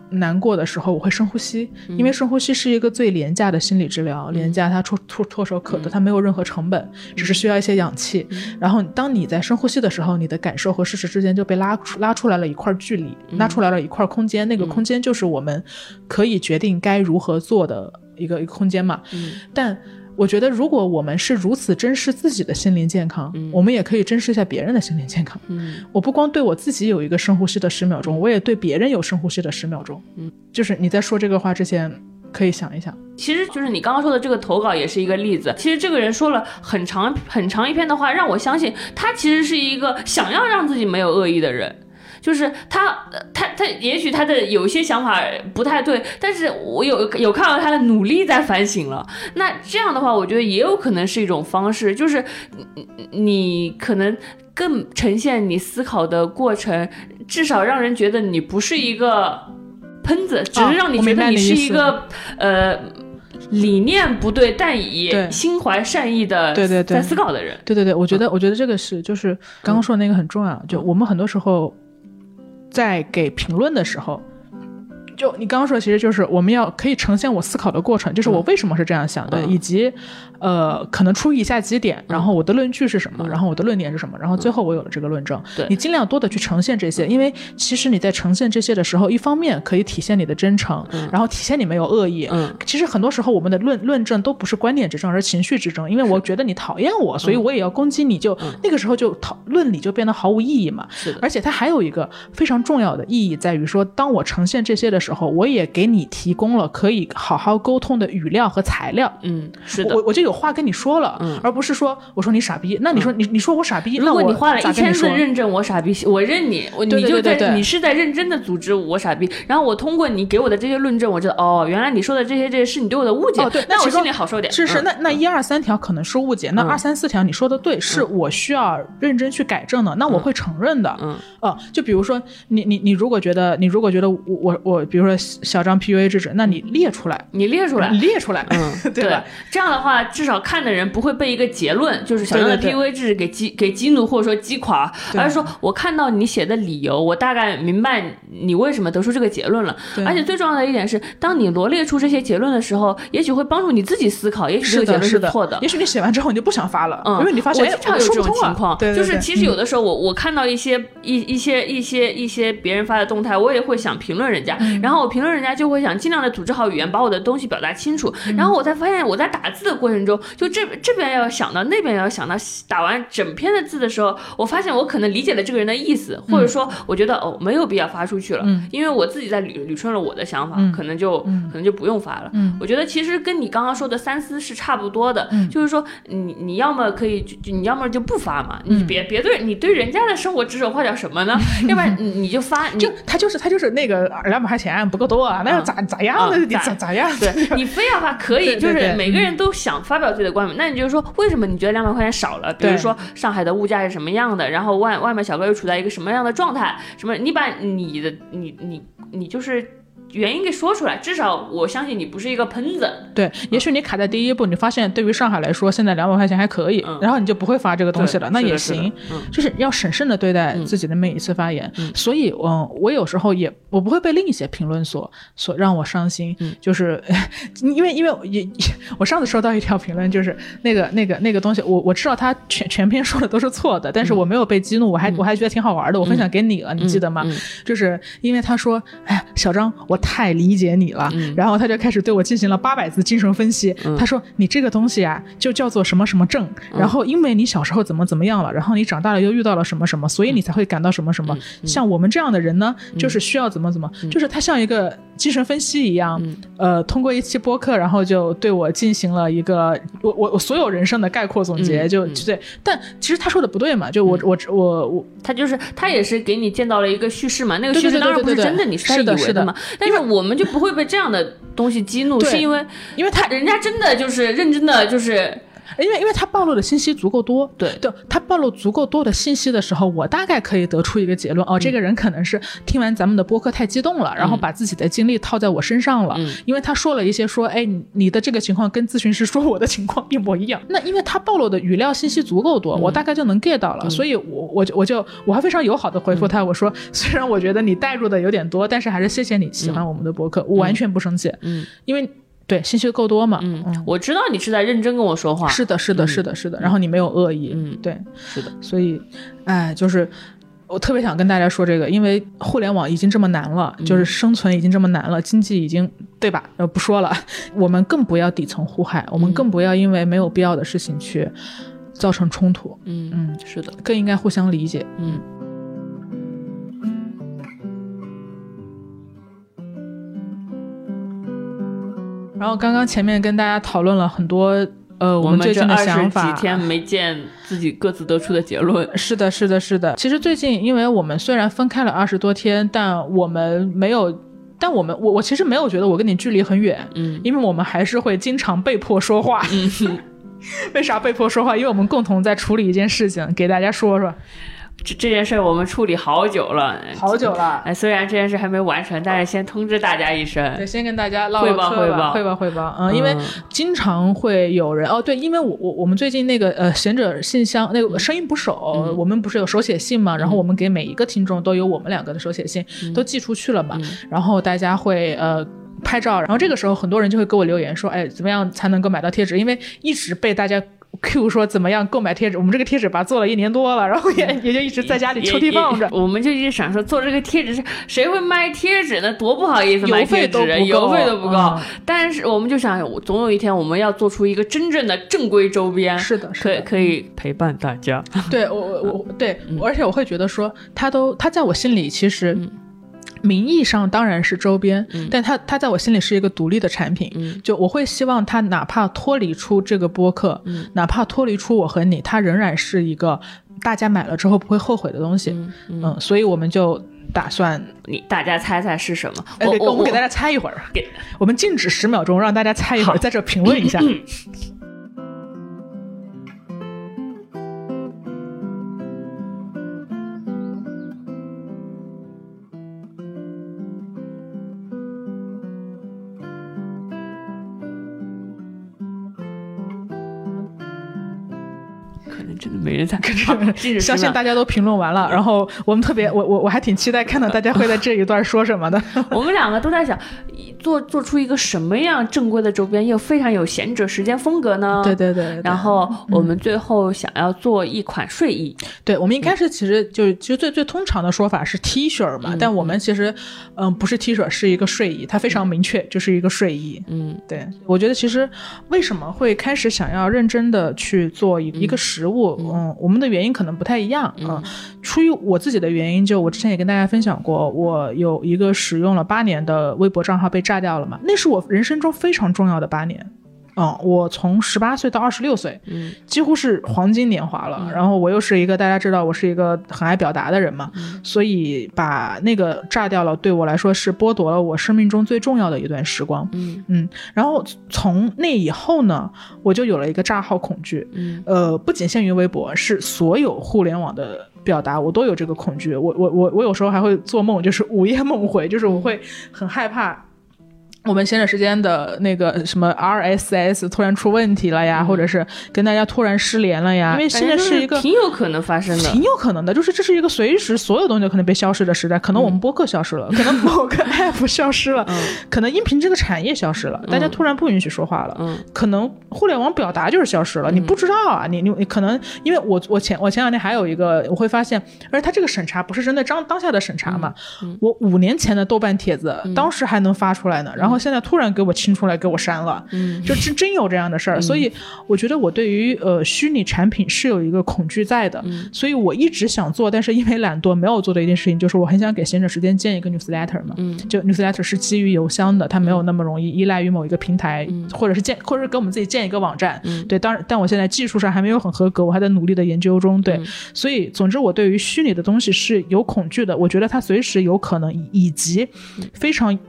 难过的时候我会深呼吸，因为深呼吸是一个最廉价的心理治疗，廉价它唾唾唾手可得，它没有任何成本，只是需要一些氧气。然后当你在深呼吸的时候，你的感受和事实之间就被拉出拉出来了一块距离，拉出来了一块空间，那个空间就是我们可以决定该如何做的一个一个空间嘛。但我觉得如果我们是如此珍视自己的心灵健康、嗯、我们也可以珍视一下别人的心灵健康、嗯、我不光对我自己有一个深呼吸的十秒钟，我也对别人有深呼吸的十秒钟、嗯、就是你在说这个话之前可以想一想。 其实就是你刚刚说的这个投稿也是一个例子，其实这个人说了很长很长一篇的话，让我相信他其实是一个想要让自己没有恶意的人，就是他他他也许他的有一些想法不太对，但是我有有看到他的努力在反省了。那这样的话我觉得也有可能是一种方式，就是你可能更呈现你思考的过程，至少让人觉得你不是一个喷子，只是让你觉得你是一个、哦、呃理念不对但以心怀善意的在思考的人。 对对 对, 对, 对, 对我觉得、嗯、我觉得这个是就是刚刚说的那个很重要、嗯、就我们很多时候在给评论的时候，就你刚刚说的其实就是我们要可以呈现我思考的过程，就是我为什么是这样想的、嗯、以及呃可能出于以下几点、嗯、然后我的论据是什么、嗯、然后我的论点是什么，然后最后我有了这个论证、嗯、你尽量多的去呈现这些、嗯、因为其实你在呈现这些的时候，一方面可以体现你的真诚、嗯、然后体现你没有恶意、嗯、其实很多时候我们的论论证都不是观点之争而是情绪之争，因为我觉得你讨厌我、嗯、所以我也要攻击你，就、嗯、那个时候就讨论理就变得毫无意义嘛。 是的， 而且它还有一个非常重要的意义在于说，当我呈现这些的时候，我也给你提供了可以好好沟通的语料和材料。 嗯，是的， 我我就有话跟你说了，嗯，而不是说我说你傻逼，那你说、嗯、你你说我傻逼， 如果你花了一千字认证我傻逼，我认你，我对对对对对你就在你是在认真的组织我傻逼，然后我通过你给我的这些论证，我知道哦，原来你说的这些这些是你对我的误解， 哦、对， 那我心里好受点。 是是， 嗯、 那那一二三条可能是误解，嗯、那二三四条你说的对，嗯、是我需要认真去改正的，那我会承认的。嗯，哦、呃，就比如说你你你如果觉得你如果觉得我我我比如说小张 P U A 制止，那你列出来， 你列出来， 你列出来， 嗯， 对吧？ 这样的话，至少看的人不会被一个结论，就是小张的 P U A 制止给激给激怒或者说击垮，而是说我看到你写的理由，我大概明白你为什么得出这个结论了。而且最重要的一点是，当你罗列出这些结论的时候，也许会帮助你自己思考，也许这个结论是错的， 也许你写完之后你就不想发了，嗯，因为你发现我经常有这种情况， 对对对， 就是其实有的时候我、嗯、我看到一些一一些一些一些别人发的动态，我也会想评论人家，嗯、然后我评论人家就会想尽量的组织好语言，把我的东西表达清楚，嗯、然后我才发现我在打字的过程中，就这这边要想到那边要想到，打完整篇的字的时候，我发现我可能理解了这个人的意思，或者说我觉得哦没有必要发出去了，嗯、因为我自己在捋捋顺了我的想法，嗯、可能就、嗯、可能就不用发了。嗯、我觉得其实跟你刚刚说的三思是差不多的，嗯、就是说你你要么可以就你要么就不发嘛，嗯、你别别对你对人家的生活指手画脚什么呢？嗯、要不然你你就发，你就他就是他就是那个两百块钱不够多啊，那要咋、嗯、咋样的、嗯、你咋咋样？ 对你非要发可以，就是每个人都想发表自己的观点，那你就说为什么你觉得两百块钱少了？比如说上海的物价是什么样的，然后外外卖小哥又处在一个什么样的状态？什么？你把你的你你你就是原因给说出来，至少我相信你不是一个喷子。 对，也许你卡在第一步，你发现对于上海来说，现在两百块钱还可以，嗯、然后你就不会发这个东西了，那也行。嗯、就是要审慎的对待自己的每一次发言。嗯、所以，嗯，我有时候也我不会被另一些评论所所让我伤心，嗯、就是因为因为也我上次收到一条评论，就是那个那个那个东西，我我知道他全全篇说的都是错的，但是我没有被激怒，我还、嗯、我还觉得挺好玩的，我分享给你了，嗯、你记得吗？嗯、就是因为他说，哎呀，小张，我太理解你了，嗯、然后他就开始对我进行了八百字精神分析。嗯、他说你这个东西啊，就叫做什么什么症，嗯、然后因为你小时候怎么怎么样了，然后你长大了又遇到了什么什么，所以你才会感到什么什么。嗯、像我们这样的人呢，嗯、就是需要怎么怎么，嗯、就是他像一个精神分析一样，嗯、呃，通过一期播客，然后就对我进行了一个我我我所有人生的概括总结，嗯、就对。但其实他说的不对嘛，就我、嗯、我我我， 他就是他也是给你见到了一个叙事嘛，那个叙事当然不是真的，你是在以为的嘛。但是我们就不会被这样的东西激怒，是因为因为他人家真的就是认真的就是因为因为他暴露的信息足够多， 对对，他暴露足够多的信息的时候，我大概可以得出一个结论，哦，这个人可能是听完咱们的播客太激动了，嗯、然后把自己的精力套在我身上了，嗯、因为他说了一些说，哎，你的这个情况跟咨询师说我的情况一模一样，那因为他暴露的语料信息足够多，嗯、我大概就能 get 到了，嗯、所以我我我就我还非常友好的回复他，嗯、我说虽然我觉得你带入的有点多，但是还是谢谢你喜欢我们的播客，嗯、我完全不生气，嗯，因为。对，信息够多嘛。 嗯，嗯我知道你是在认真跟我说话。 是的，是的， 嗯、 是的，是的。然后你没有恶意。 嗯， 对， 是的。 所以，哎，就是我特别想跟大家说这个，因为互联网已经这么难了，嗯、就是生存已经这么难了，经济已经对吧？呃，不说了，我们更不要底层互害，我们更不要因为没有必要的事情去造成冲突。 嗯嗯，是的， 更应该互相理解。 嗯。 然后刚刚前面跟大家讨论了很多呃我们最近的想法， 我们这二十几天没见自己各自得出的结论。 是的是的是的，其实最近因为我们虽然分开了二十多天，但我们没有但我们我我其实没有觉得我跟你距离很远，嗯，因为我们还是会经常被迫说话。嗯为啥被迫说话？因为我们共同在处理一件事情，给大家说说。 这这件事我们处理好久了， 好久了。 哎，虽然这件事还没完成，但是先通知大家一声。 对，先跟大家唠唠嗑吧， 汇报汇报汇报。嗯，因为经常会有人哦，对，因为我我我们最近那个呃贤者信箱那个声音捕手，嗯、我们不是有手写信嘛，然后我们给每一个听众都有我们两个的手写信，嗯、都寄出去了嘛，嗯、然后大家会呃。拍照，然后这个时候很多人就会给我留言说，哎，怎么样才能够买到贴纸？因为一直被大家 Q 说怎么样购买贴纸，我们这个贴纸吧做了一年多了，然后也也就一直在家里抽屉放着。 我们就一直想说，做这个贴纸是谁会卖贴纸呢？多不好意思卖贴纸，邮费都不够。嗯、但是我们就想，总有一天我们要做出一个真正的正规周边， 是的， 可以可以陪伴大家。 对我我我对、嗯，而且我会觉得说，他都他在我心里其实。嗯名义上当然是周边，嗯、但它它在我心里是一个独立的产品。嗯、就我会希望它哪怕脱离出这个播客，嗯、哪怕脱离出我和你，它仍然是一个大家买了之后不会后悔的东西。嗯，嗯嗯所以我们就打算你大家猜猜是什么？ 我我我们给大家猜一会儿，给我们静止十秒钟，让大家猜一会儿，在这评论一下。嗯真的没人猜， 相信大家都评论完了，然后我们特别，我我我还挺期待看到大家会在这一段说什么的。 我们两个都在想，做做出一个什么样正规的周边，又非常有贤者时间风格呢？ 对对 对, 对。 然后我们最后想要做一款睡衣。 嗯、对，我们一开始其实就其实最最通常的说法是 T 恤嘛，嗯、但我们其实嗯不是 T 恤，是一个睡衣，它非常明确，就是一个睡衣。嗯，对，我觉得其实为什么会开始想要认真的去做一一个实物。嗯嗯，我们的原因可能不太一样。嗯，出于我自己的原因，就我之前也跟大家分享过，我有一个使用了八年的微博账号被炸掉了嘛，那是我人生中非常重要的八年。嗯，我从十八岁到二十六岁，嗯，几乎是黄金年华了。嗯、然后我又是一个大家知道我是一个很爱表达的人嘛，嗯、所以把那个炸掉了，对我来说是剥夺了我生命中最重要的一段时光。嗯嗯，然后从那以后呢，我就有了一个炸号恐惧。嗯，呃，不仅限于微博，是所有互联网的表达我都有这个恐惧。我我我我有时候还会做梦，就是午夜梦回，就是我会很害怕。我们闲着时间的那个什么 R S S 突然出问题了呀、嗯、或者是跟大家突然失联了呀，因为现在是一个挺有可能发生的， 挺有可能的，就是这是一个随时所有东西都可能被消失的时代，可能我们播客消失了、嗯、可能某个 app 消失了、嗯、可能音频这个产业消失了、嗯、大家突然不允许说话了、嗯、可能互联网表达就是消失了、嗯、你不知道啊，你你你可能因为我我前我前两天还有一个我会发现，而它这个审查不是针对当当下的审查嘛、嗯嗯、我五年前的豆瓣帖子、嗯、当时还能发出来呢、嗯、然后现在突然给我清出来给我删了，嗯，就真真有这样的事儿、嗯，所以我觉得我对于呃虚拟产品是有一个恐惧在的、嗯，所以我一直想做，但是因为懒惰没有做的一件事情，就是我很想给闲着时间建一个 newsletter 嘛，嗯，就 newsletter 是基于邮箱的，它没有那么容易依赖于某一个平台，嗯、或者是建，或者是给我们自己建一个网站，嗯，对，当然，但我现在技术上还没有很合格，我还在努力的研究中，对，嗯、所以总之我对于虚拟的东西是有恐惧的，我觉得它随时有可能以及非常。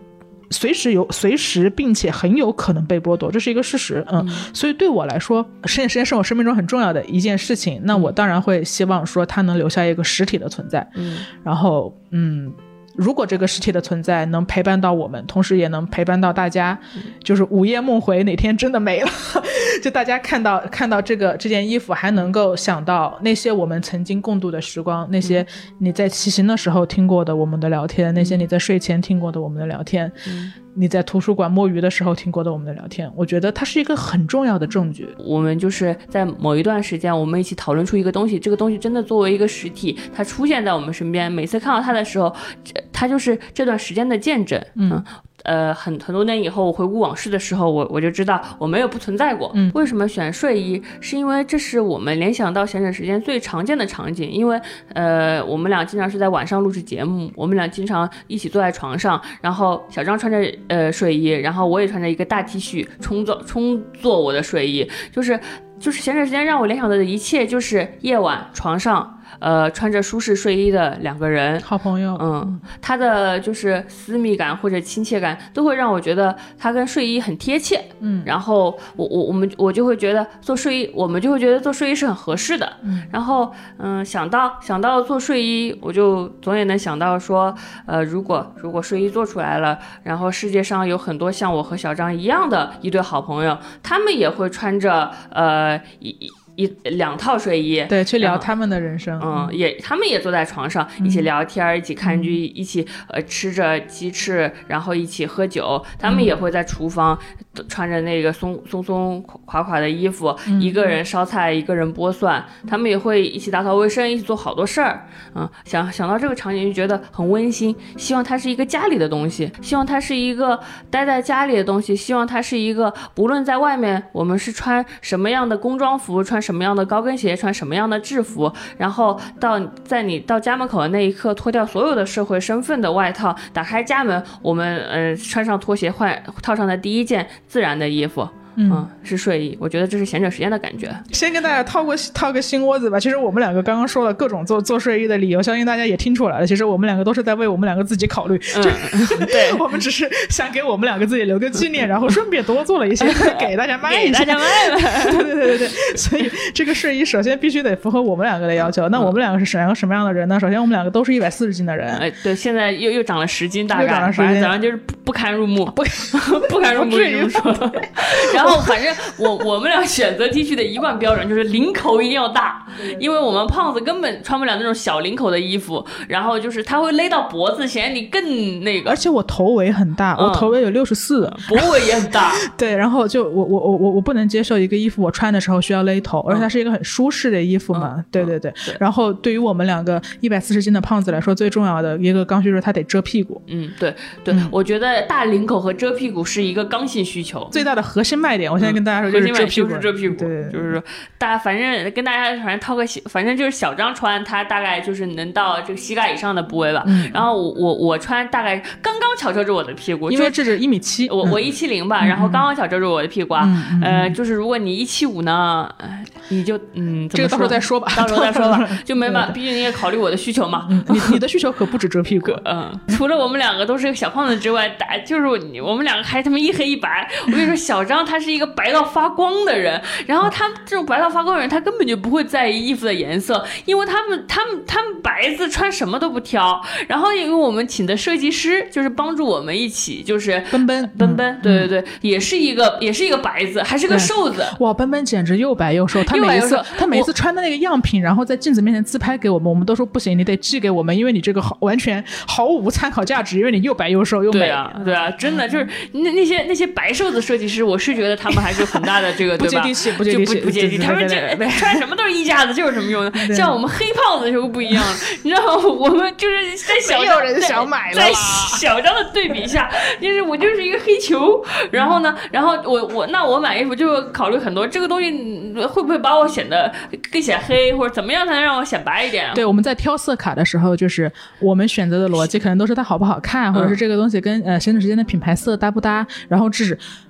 随时有随时并且很有可能被剥夺，这是一个事实。嗯，嗯所以对我来说，实验实验是我生命中很重要的一件事情。那我当然会希望说它能留下一个实体的存在。嗯，然后嗯。如果这个实体的存在能陪伴到我们，同时也能陪伴到大家，就是午夜梦回哪天真的没了，就大家看到看到这个这件衣服，还能够想到那些我们曾经共度的时光，那些你在骑行的时候听过的我们的聊天，那些你在睡前听过的我们的聊天，嗯，你在图书馆摸鱼的时候听过的我们的聊天，我觉得它是一个很重要的证据。 我们就是在某一段时间，我们一起讨论出一个东西，这个东西真的作为一个实体，它出现在我们身边，每次看到它的时候，它就是这段时间的见证。嗯。嗯呃，很很多年以后，我回顾往事的时候，我我就知道我没有不存在过。嗯，为什么选睡衣？是因为这是我们联想到闲着时间最常见的场景。因为呃，我们俩经常是在晚上录制节目，我们俩经常一起坐在床上，然后小张穿着呃睡衣，然后我也穿着一个大 T 恤充作充作我的睡衣，就是就是闲着时间让我联想到的一切就是夜晚床上。呃，穿着舒适睡衣的两个人， 好朋友， 嗯，他的就是私密感或者亲切感，都会让我觉得他跟睡衣很贴切，嗯，然后我我我们我就会觉得做睡衣，我们就会觉得做睡衣是很合适的，嗯，然后嗯，想到想到做睡衣，我就总也能想到说，呃，如果如果睡衣做出来了，然后世界上有很多像我和小张一样的一对好朋友，他们也会穿着呃一。一两套睡衣， 对，去聊他们的人生。 嗯，也他们也坐在床上、嗯、一起聊天，一起看剧，嗯、一起呃吃着鸡翅，然后一起喝酒。他们也会在厨房、嗯、穿着那个松松松垮垮的衣服、嗯，一个人烧菜，一个人剥蒜。他们也会一起打扫卫生，一起做好多事儿。嗯，想想到这个场景就觉得很温馨，希望它是一个家里的东西，希望它是一个待在家里的东西，希望它是一个不论在外面我们是穿什么样的工装服，穿什么样的高跟鞋，穿什么样的制服，然后到在你到家门口的那一刻，脱掉所有的社会身份的外套，打开家门，我们呃穿上拖鞋，换套上的第一件自然的衣服。嗯, 嗯，是睡衣，我觉得这是闲着时间的感觉。 先跟大家套个套个新窝子吧。其实我们两个刚刚说了各种做做睡衣的理由，相信大家也听出来了。其实我们两个都是在为我们两个自己考虑，嗯，对，我们只是想给我们两个自己留个纪念，然后顺便多做了一些给大家卖一下， 给大家卖卖。 对对对对对。所以这个睡衣首先必须得符合我们两个的要求。那我们两个是两个什么样的人呢？首先我们两个都是一百四十斤的人， 哎，对，现在又又长了十斤，大概又长了十斤， 早上就是不不堪入目， 不不堪入目这么说。然后反正我。我我们俩选择 T 恤的一贯标准就是领口一定要大，因为我们胖子根本穿不了那种小领口的衣服，然后就是它会勒到脖子，显得你更那个。 而且我头围很大，嗯、我头围有六十四， 脖围也很大。 对，然后就我我我我不能接受一个衣服我穿的时候需要勒头，而且它是一个很舒适的衣服嘛。嗯、对对对、嗯。然后对于我们两个一百四十斤的胖子来说，最重要的一个刚需就是它得遮屁股。 嗯，对对、嗯，我觉得大领口和遮屁股是一个刚性需求， 最大的核心卖点。我现在跟大家说。就是遮屁股， 就是遮屁股， 对， 就是说，大家反正跟大家反正掏个，反正就是小张穿，他大概就是能到这个膝盖以上的部位吧。嗯、然后我我我穿大概刚刚巧遮住我的屁股， 因为这是一米七， 我我一七零吧、嗯，然后刚刚巧遮住我的屁股啊。嗯、呃，就是如果你一七五呢，你就嗯， 这个到时候再说吧， 到时候再说吧，就没办法，毕竟你也考虑我的需求嘛。 嗯、你你的需求可不止遮屁股， 嗯，除了我们两个都是个小胖子之外，打就是我们两个还他妈一黑一白。我跟你说，小张他是一个白到发光的人。然后他这种白到发光的人，他根本就不会在意衣服的颜色，因为他们他们他们白字穿什么都不挑。然后因为我们请的设计师就是帮助我们一起，就是奔奔奔奔、嗯，对对对，也是一个也是一个白字，还是个瘦子。 哇，奔奔简直又白又瘦。他每一次他每一次穿的那个样品，然后在镜子面前自拍给我们，我们都说不行，你得寄给我们，因为你这个好完全毫无参考价值，因为你又白又瘦又美。 对啊，对啊，真的就是那那些那些白瘦子设计师，我是觉得他们还是很大的这个对吧？ 不接地气，不接地气， 不接地气。他们这穿什么都是一家子，就是什么用的。像我们黑胖子就不一样了，你知道，我们就是在小张人想买了在小张的对比下，就是我就是一个黑球。然后呢，然后我我那我买衣服就考虑很多，这个东西会不会把我显得更显黑，或者怎么样才能让我显白一点？ 对，我们在挑色卡的时候，就是我们选择的逻辑可能都是它好不好看，或者是这个东西跟呃闲着时间的品牌色搭不搭，然后制止。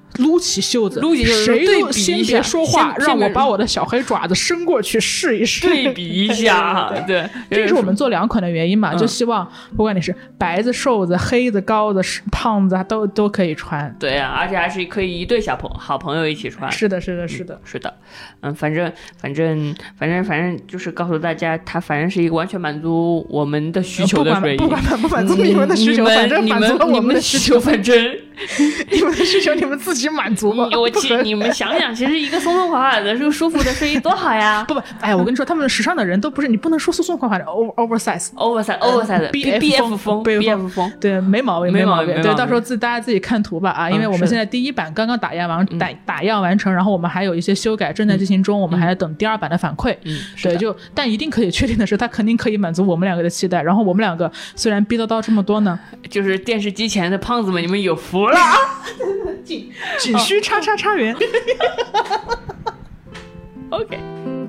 撸起袖子， 撸起袖子谁对比都先一下别说话， 先让我把我的小黑爪子伸过去试一试， 对比一下，对， 这是我们做两款的原因嘛， 嗯就希望不管你是白子、瘦子、黑子、高子、胖子，都都可以穿。 对啊，而且还是可以一对小朋好朋友一起穿。 是的，是的，是的， 嗯、是的，嗯，反正反正反正反正就是告诉大家，它反正是一个完全满足我们的需求的睡衣， 不管不管满不满足你们的需求，反正满足了我们的需求， 反正你们的需求你们自己满足吧。 我其你们想想，其实一个松松垮垮的、又舒服的睡衣多好呀！ 不不，哎呀，我跟你说，他们时尚的人都不是，你不能说松松垮垮的 over oversize oversize oversize B F 风 B F 风， 对，没毛病， 没毛病。 对，到时候自大家自己看图吧啊，因为我们现在第一版刚刚打样完，打打样完成，然后我们还有一些修改正在进行中，我们还在等第二版的反馈。 嗯， 对，就但一定可以确定的是，它肯定可以满足我们两个的期待。然后我们两个虽然逼得到这么多呢， 就是电视机前的胖子们，你们有福了。 仅仅需叉叉叉元。 OK。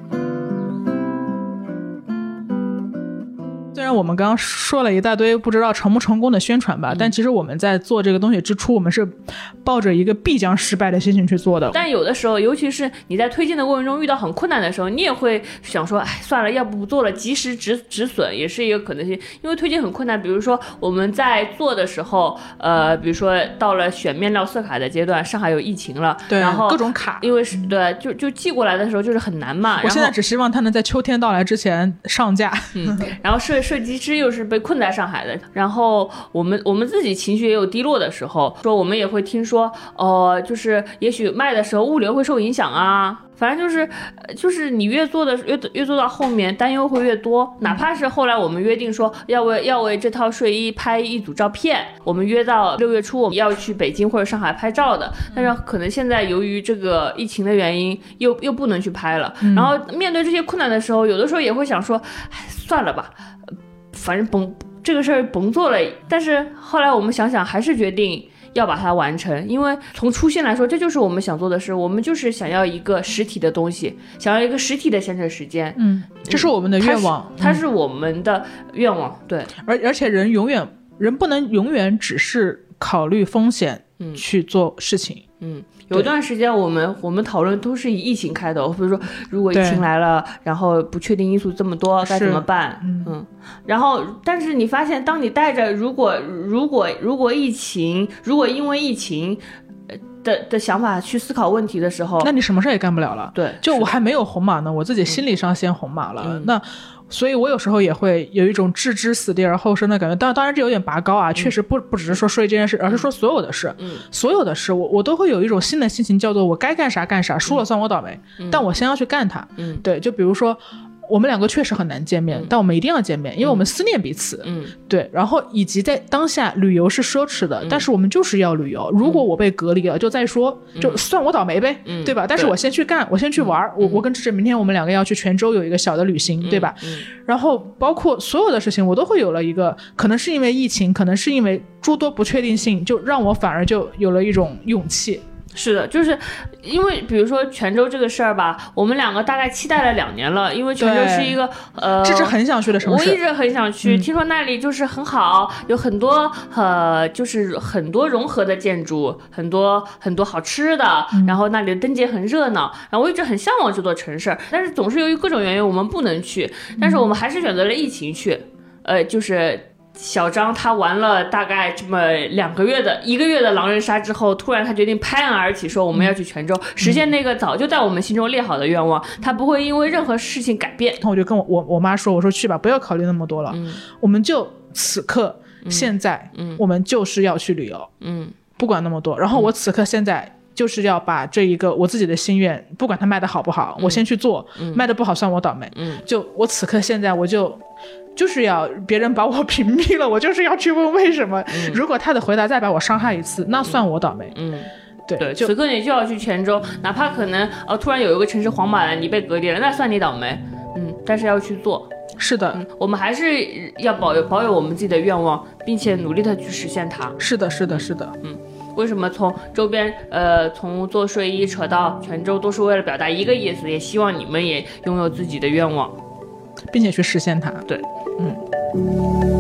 虽然我们刚刚说了一大堆不知道成不成功的宣传吧、嗯、但其实我们在做这个东西之初，我们是抱着一个必将失败的心情去做的。 但有的时候，尤其是你在推荐的过程中遇到很困难的时候，你也会想说，哎，算了，要不不做了，及时止止损也是一个可能性。因为推荐很困难，比如说我们在做的时候，呃，比如说到了选面料色卡的阶段，上海有疫情了， 对， 然后各种卡， 因为是对，就就寄过来的时候就是很难嘛。 我现在只希望它能在秋天到来之前上架。 嗯，然后设设计师又是被困在上海的，然后我们我们自己情绪也有低落的时候，说我们也会听说，呃，就是也许卖的时候物流会受影响啊。反正就是就是你越做的越越做到后面担忧会越多，哪怕是后来我们约定说要为要为这套睡衣拍一组照片，我们约到六月初我们要去北京或者上海拍照的，但是可能现在由于这个疫情的原因又又不能去拍了、嗯、然后面对这些困难的时候，有的时候也会想说，哎，算了吧，反正甭这个事儿甭做了。但是后来我们想想还是决定要把它完成，因为从初心来说，这就是我们想做的事，我们就是想要一个实体的东西，想要一个实体的现成时间。 嗯，这是我们的愿望， 它 是, 它是我们的愿望。对， 而而且人永远人不能永远只是考虑风险去做事情。 嗯，有段时间我们我们讨论都是以疫情开头，比如说如果疫情来了，然后不确定因素这么多该怎么办？嗯, 嗯，然后但是你发现，当你带着如果如果如果疫情如果因为疫情的的想法去思考问题的时候， 那你什么事也干不了了。 对， 就我还没有红马呢，我自己心理上先红马了。 嗯、 那。所以我有时候也会有一种置之死地而后生的感觉，当当然这有点拔高啊，嗯、确实不不只是说睡这件事，而是说所有的事，嗯、所有的事我我都会有一种新的心情，叫做我该干啥干啥，输了算我倒霉，嗯、但我先要去干它。嗯，对，就比如说我们两个确实很难见面、嗯、但我们一定要见面，因为我们思念彼此。嗯，对，然后以及在当下旅游是奢侈的、嗯、但是我们就是要旅游，如果我被隔离了就再说、嗯、就算我倒霉呗、嗯、对吧，但是我先去干，我先去玩、嗯、我我跟芝芝明天我们两个要去泉州有一个小的旅行、嗯、对吧、嗯、然后包括所有的事情我都会有了一个，可能是因为疫情，可能是因为诸多不确定性，就让我反而就有了一种勇气。 是的，就是因为比如说泉州这个事儿吧，我们两个大概期待了两年了，因为泉州是一个呃， 这是很想去的城市， 我一直很想去、嗯、听说那里就是很好，有很多呃，就是很多融合的建筑，很多很多好吃的、嗯、然后那里的灯节很热闹，然后我一直很向往这座城市，但是总是由于各种原因我们不能去，但是我们还是选择了疫情去，呃，就是小张他玩了大概这么两个月的一个月的狼人杀之后，突然他决定拍案而起，说我们要去泉州、嗯、实现那个早就在我们心中列好的愿望，他不会因为任何事情改变。 我就跟我我我妈说，我说去吧，不要考虑那么多了、嗯、我们就此刻、嗯、现在、嗯、我们就是要去旅游，嗯，不管那么多，然后我此刻现在就是要把这一个我自己的心愿，不管它卖的好不好、嗯、我先去做、嗯、卖的不好算我倒霉，嗯，就我此刻现在我就就是要别人把我屏蔽了，我就是要去问为什么、嗯、如果他的回答再把我伤害一次，那算我倒霉。嗯，嗯对对，此刻你就要去泉州，哪怕可能呃突然有一个城市黄码了，你被隔离了，那算你倒霉。嗯，但是要去做。 是的、 嗯、我们还是要保有保有我们自己的愿望，并且努力的去实现它。 是的是的是的。 嗯，为什么从周边呃从做睡衣扯到泉州，都是为了表达一个意思，也希望你们也拥有自己的愿望， 并且去实现它。 对，嗯。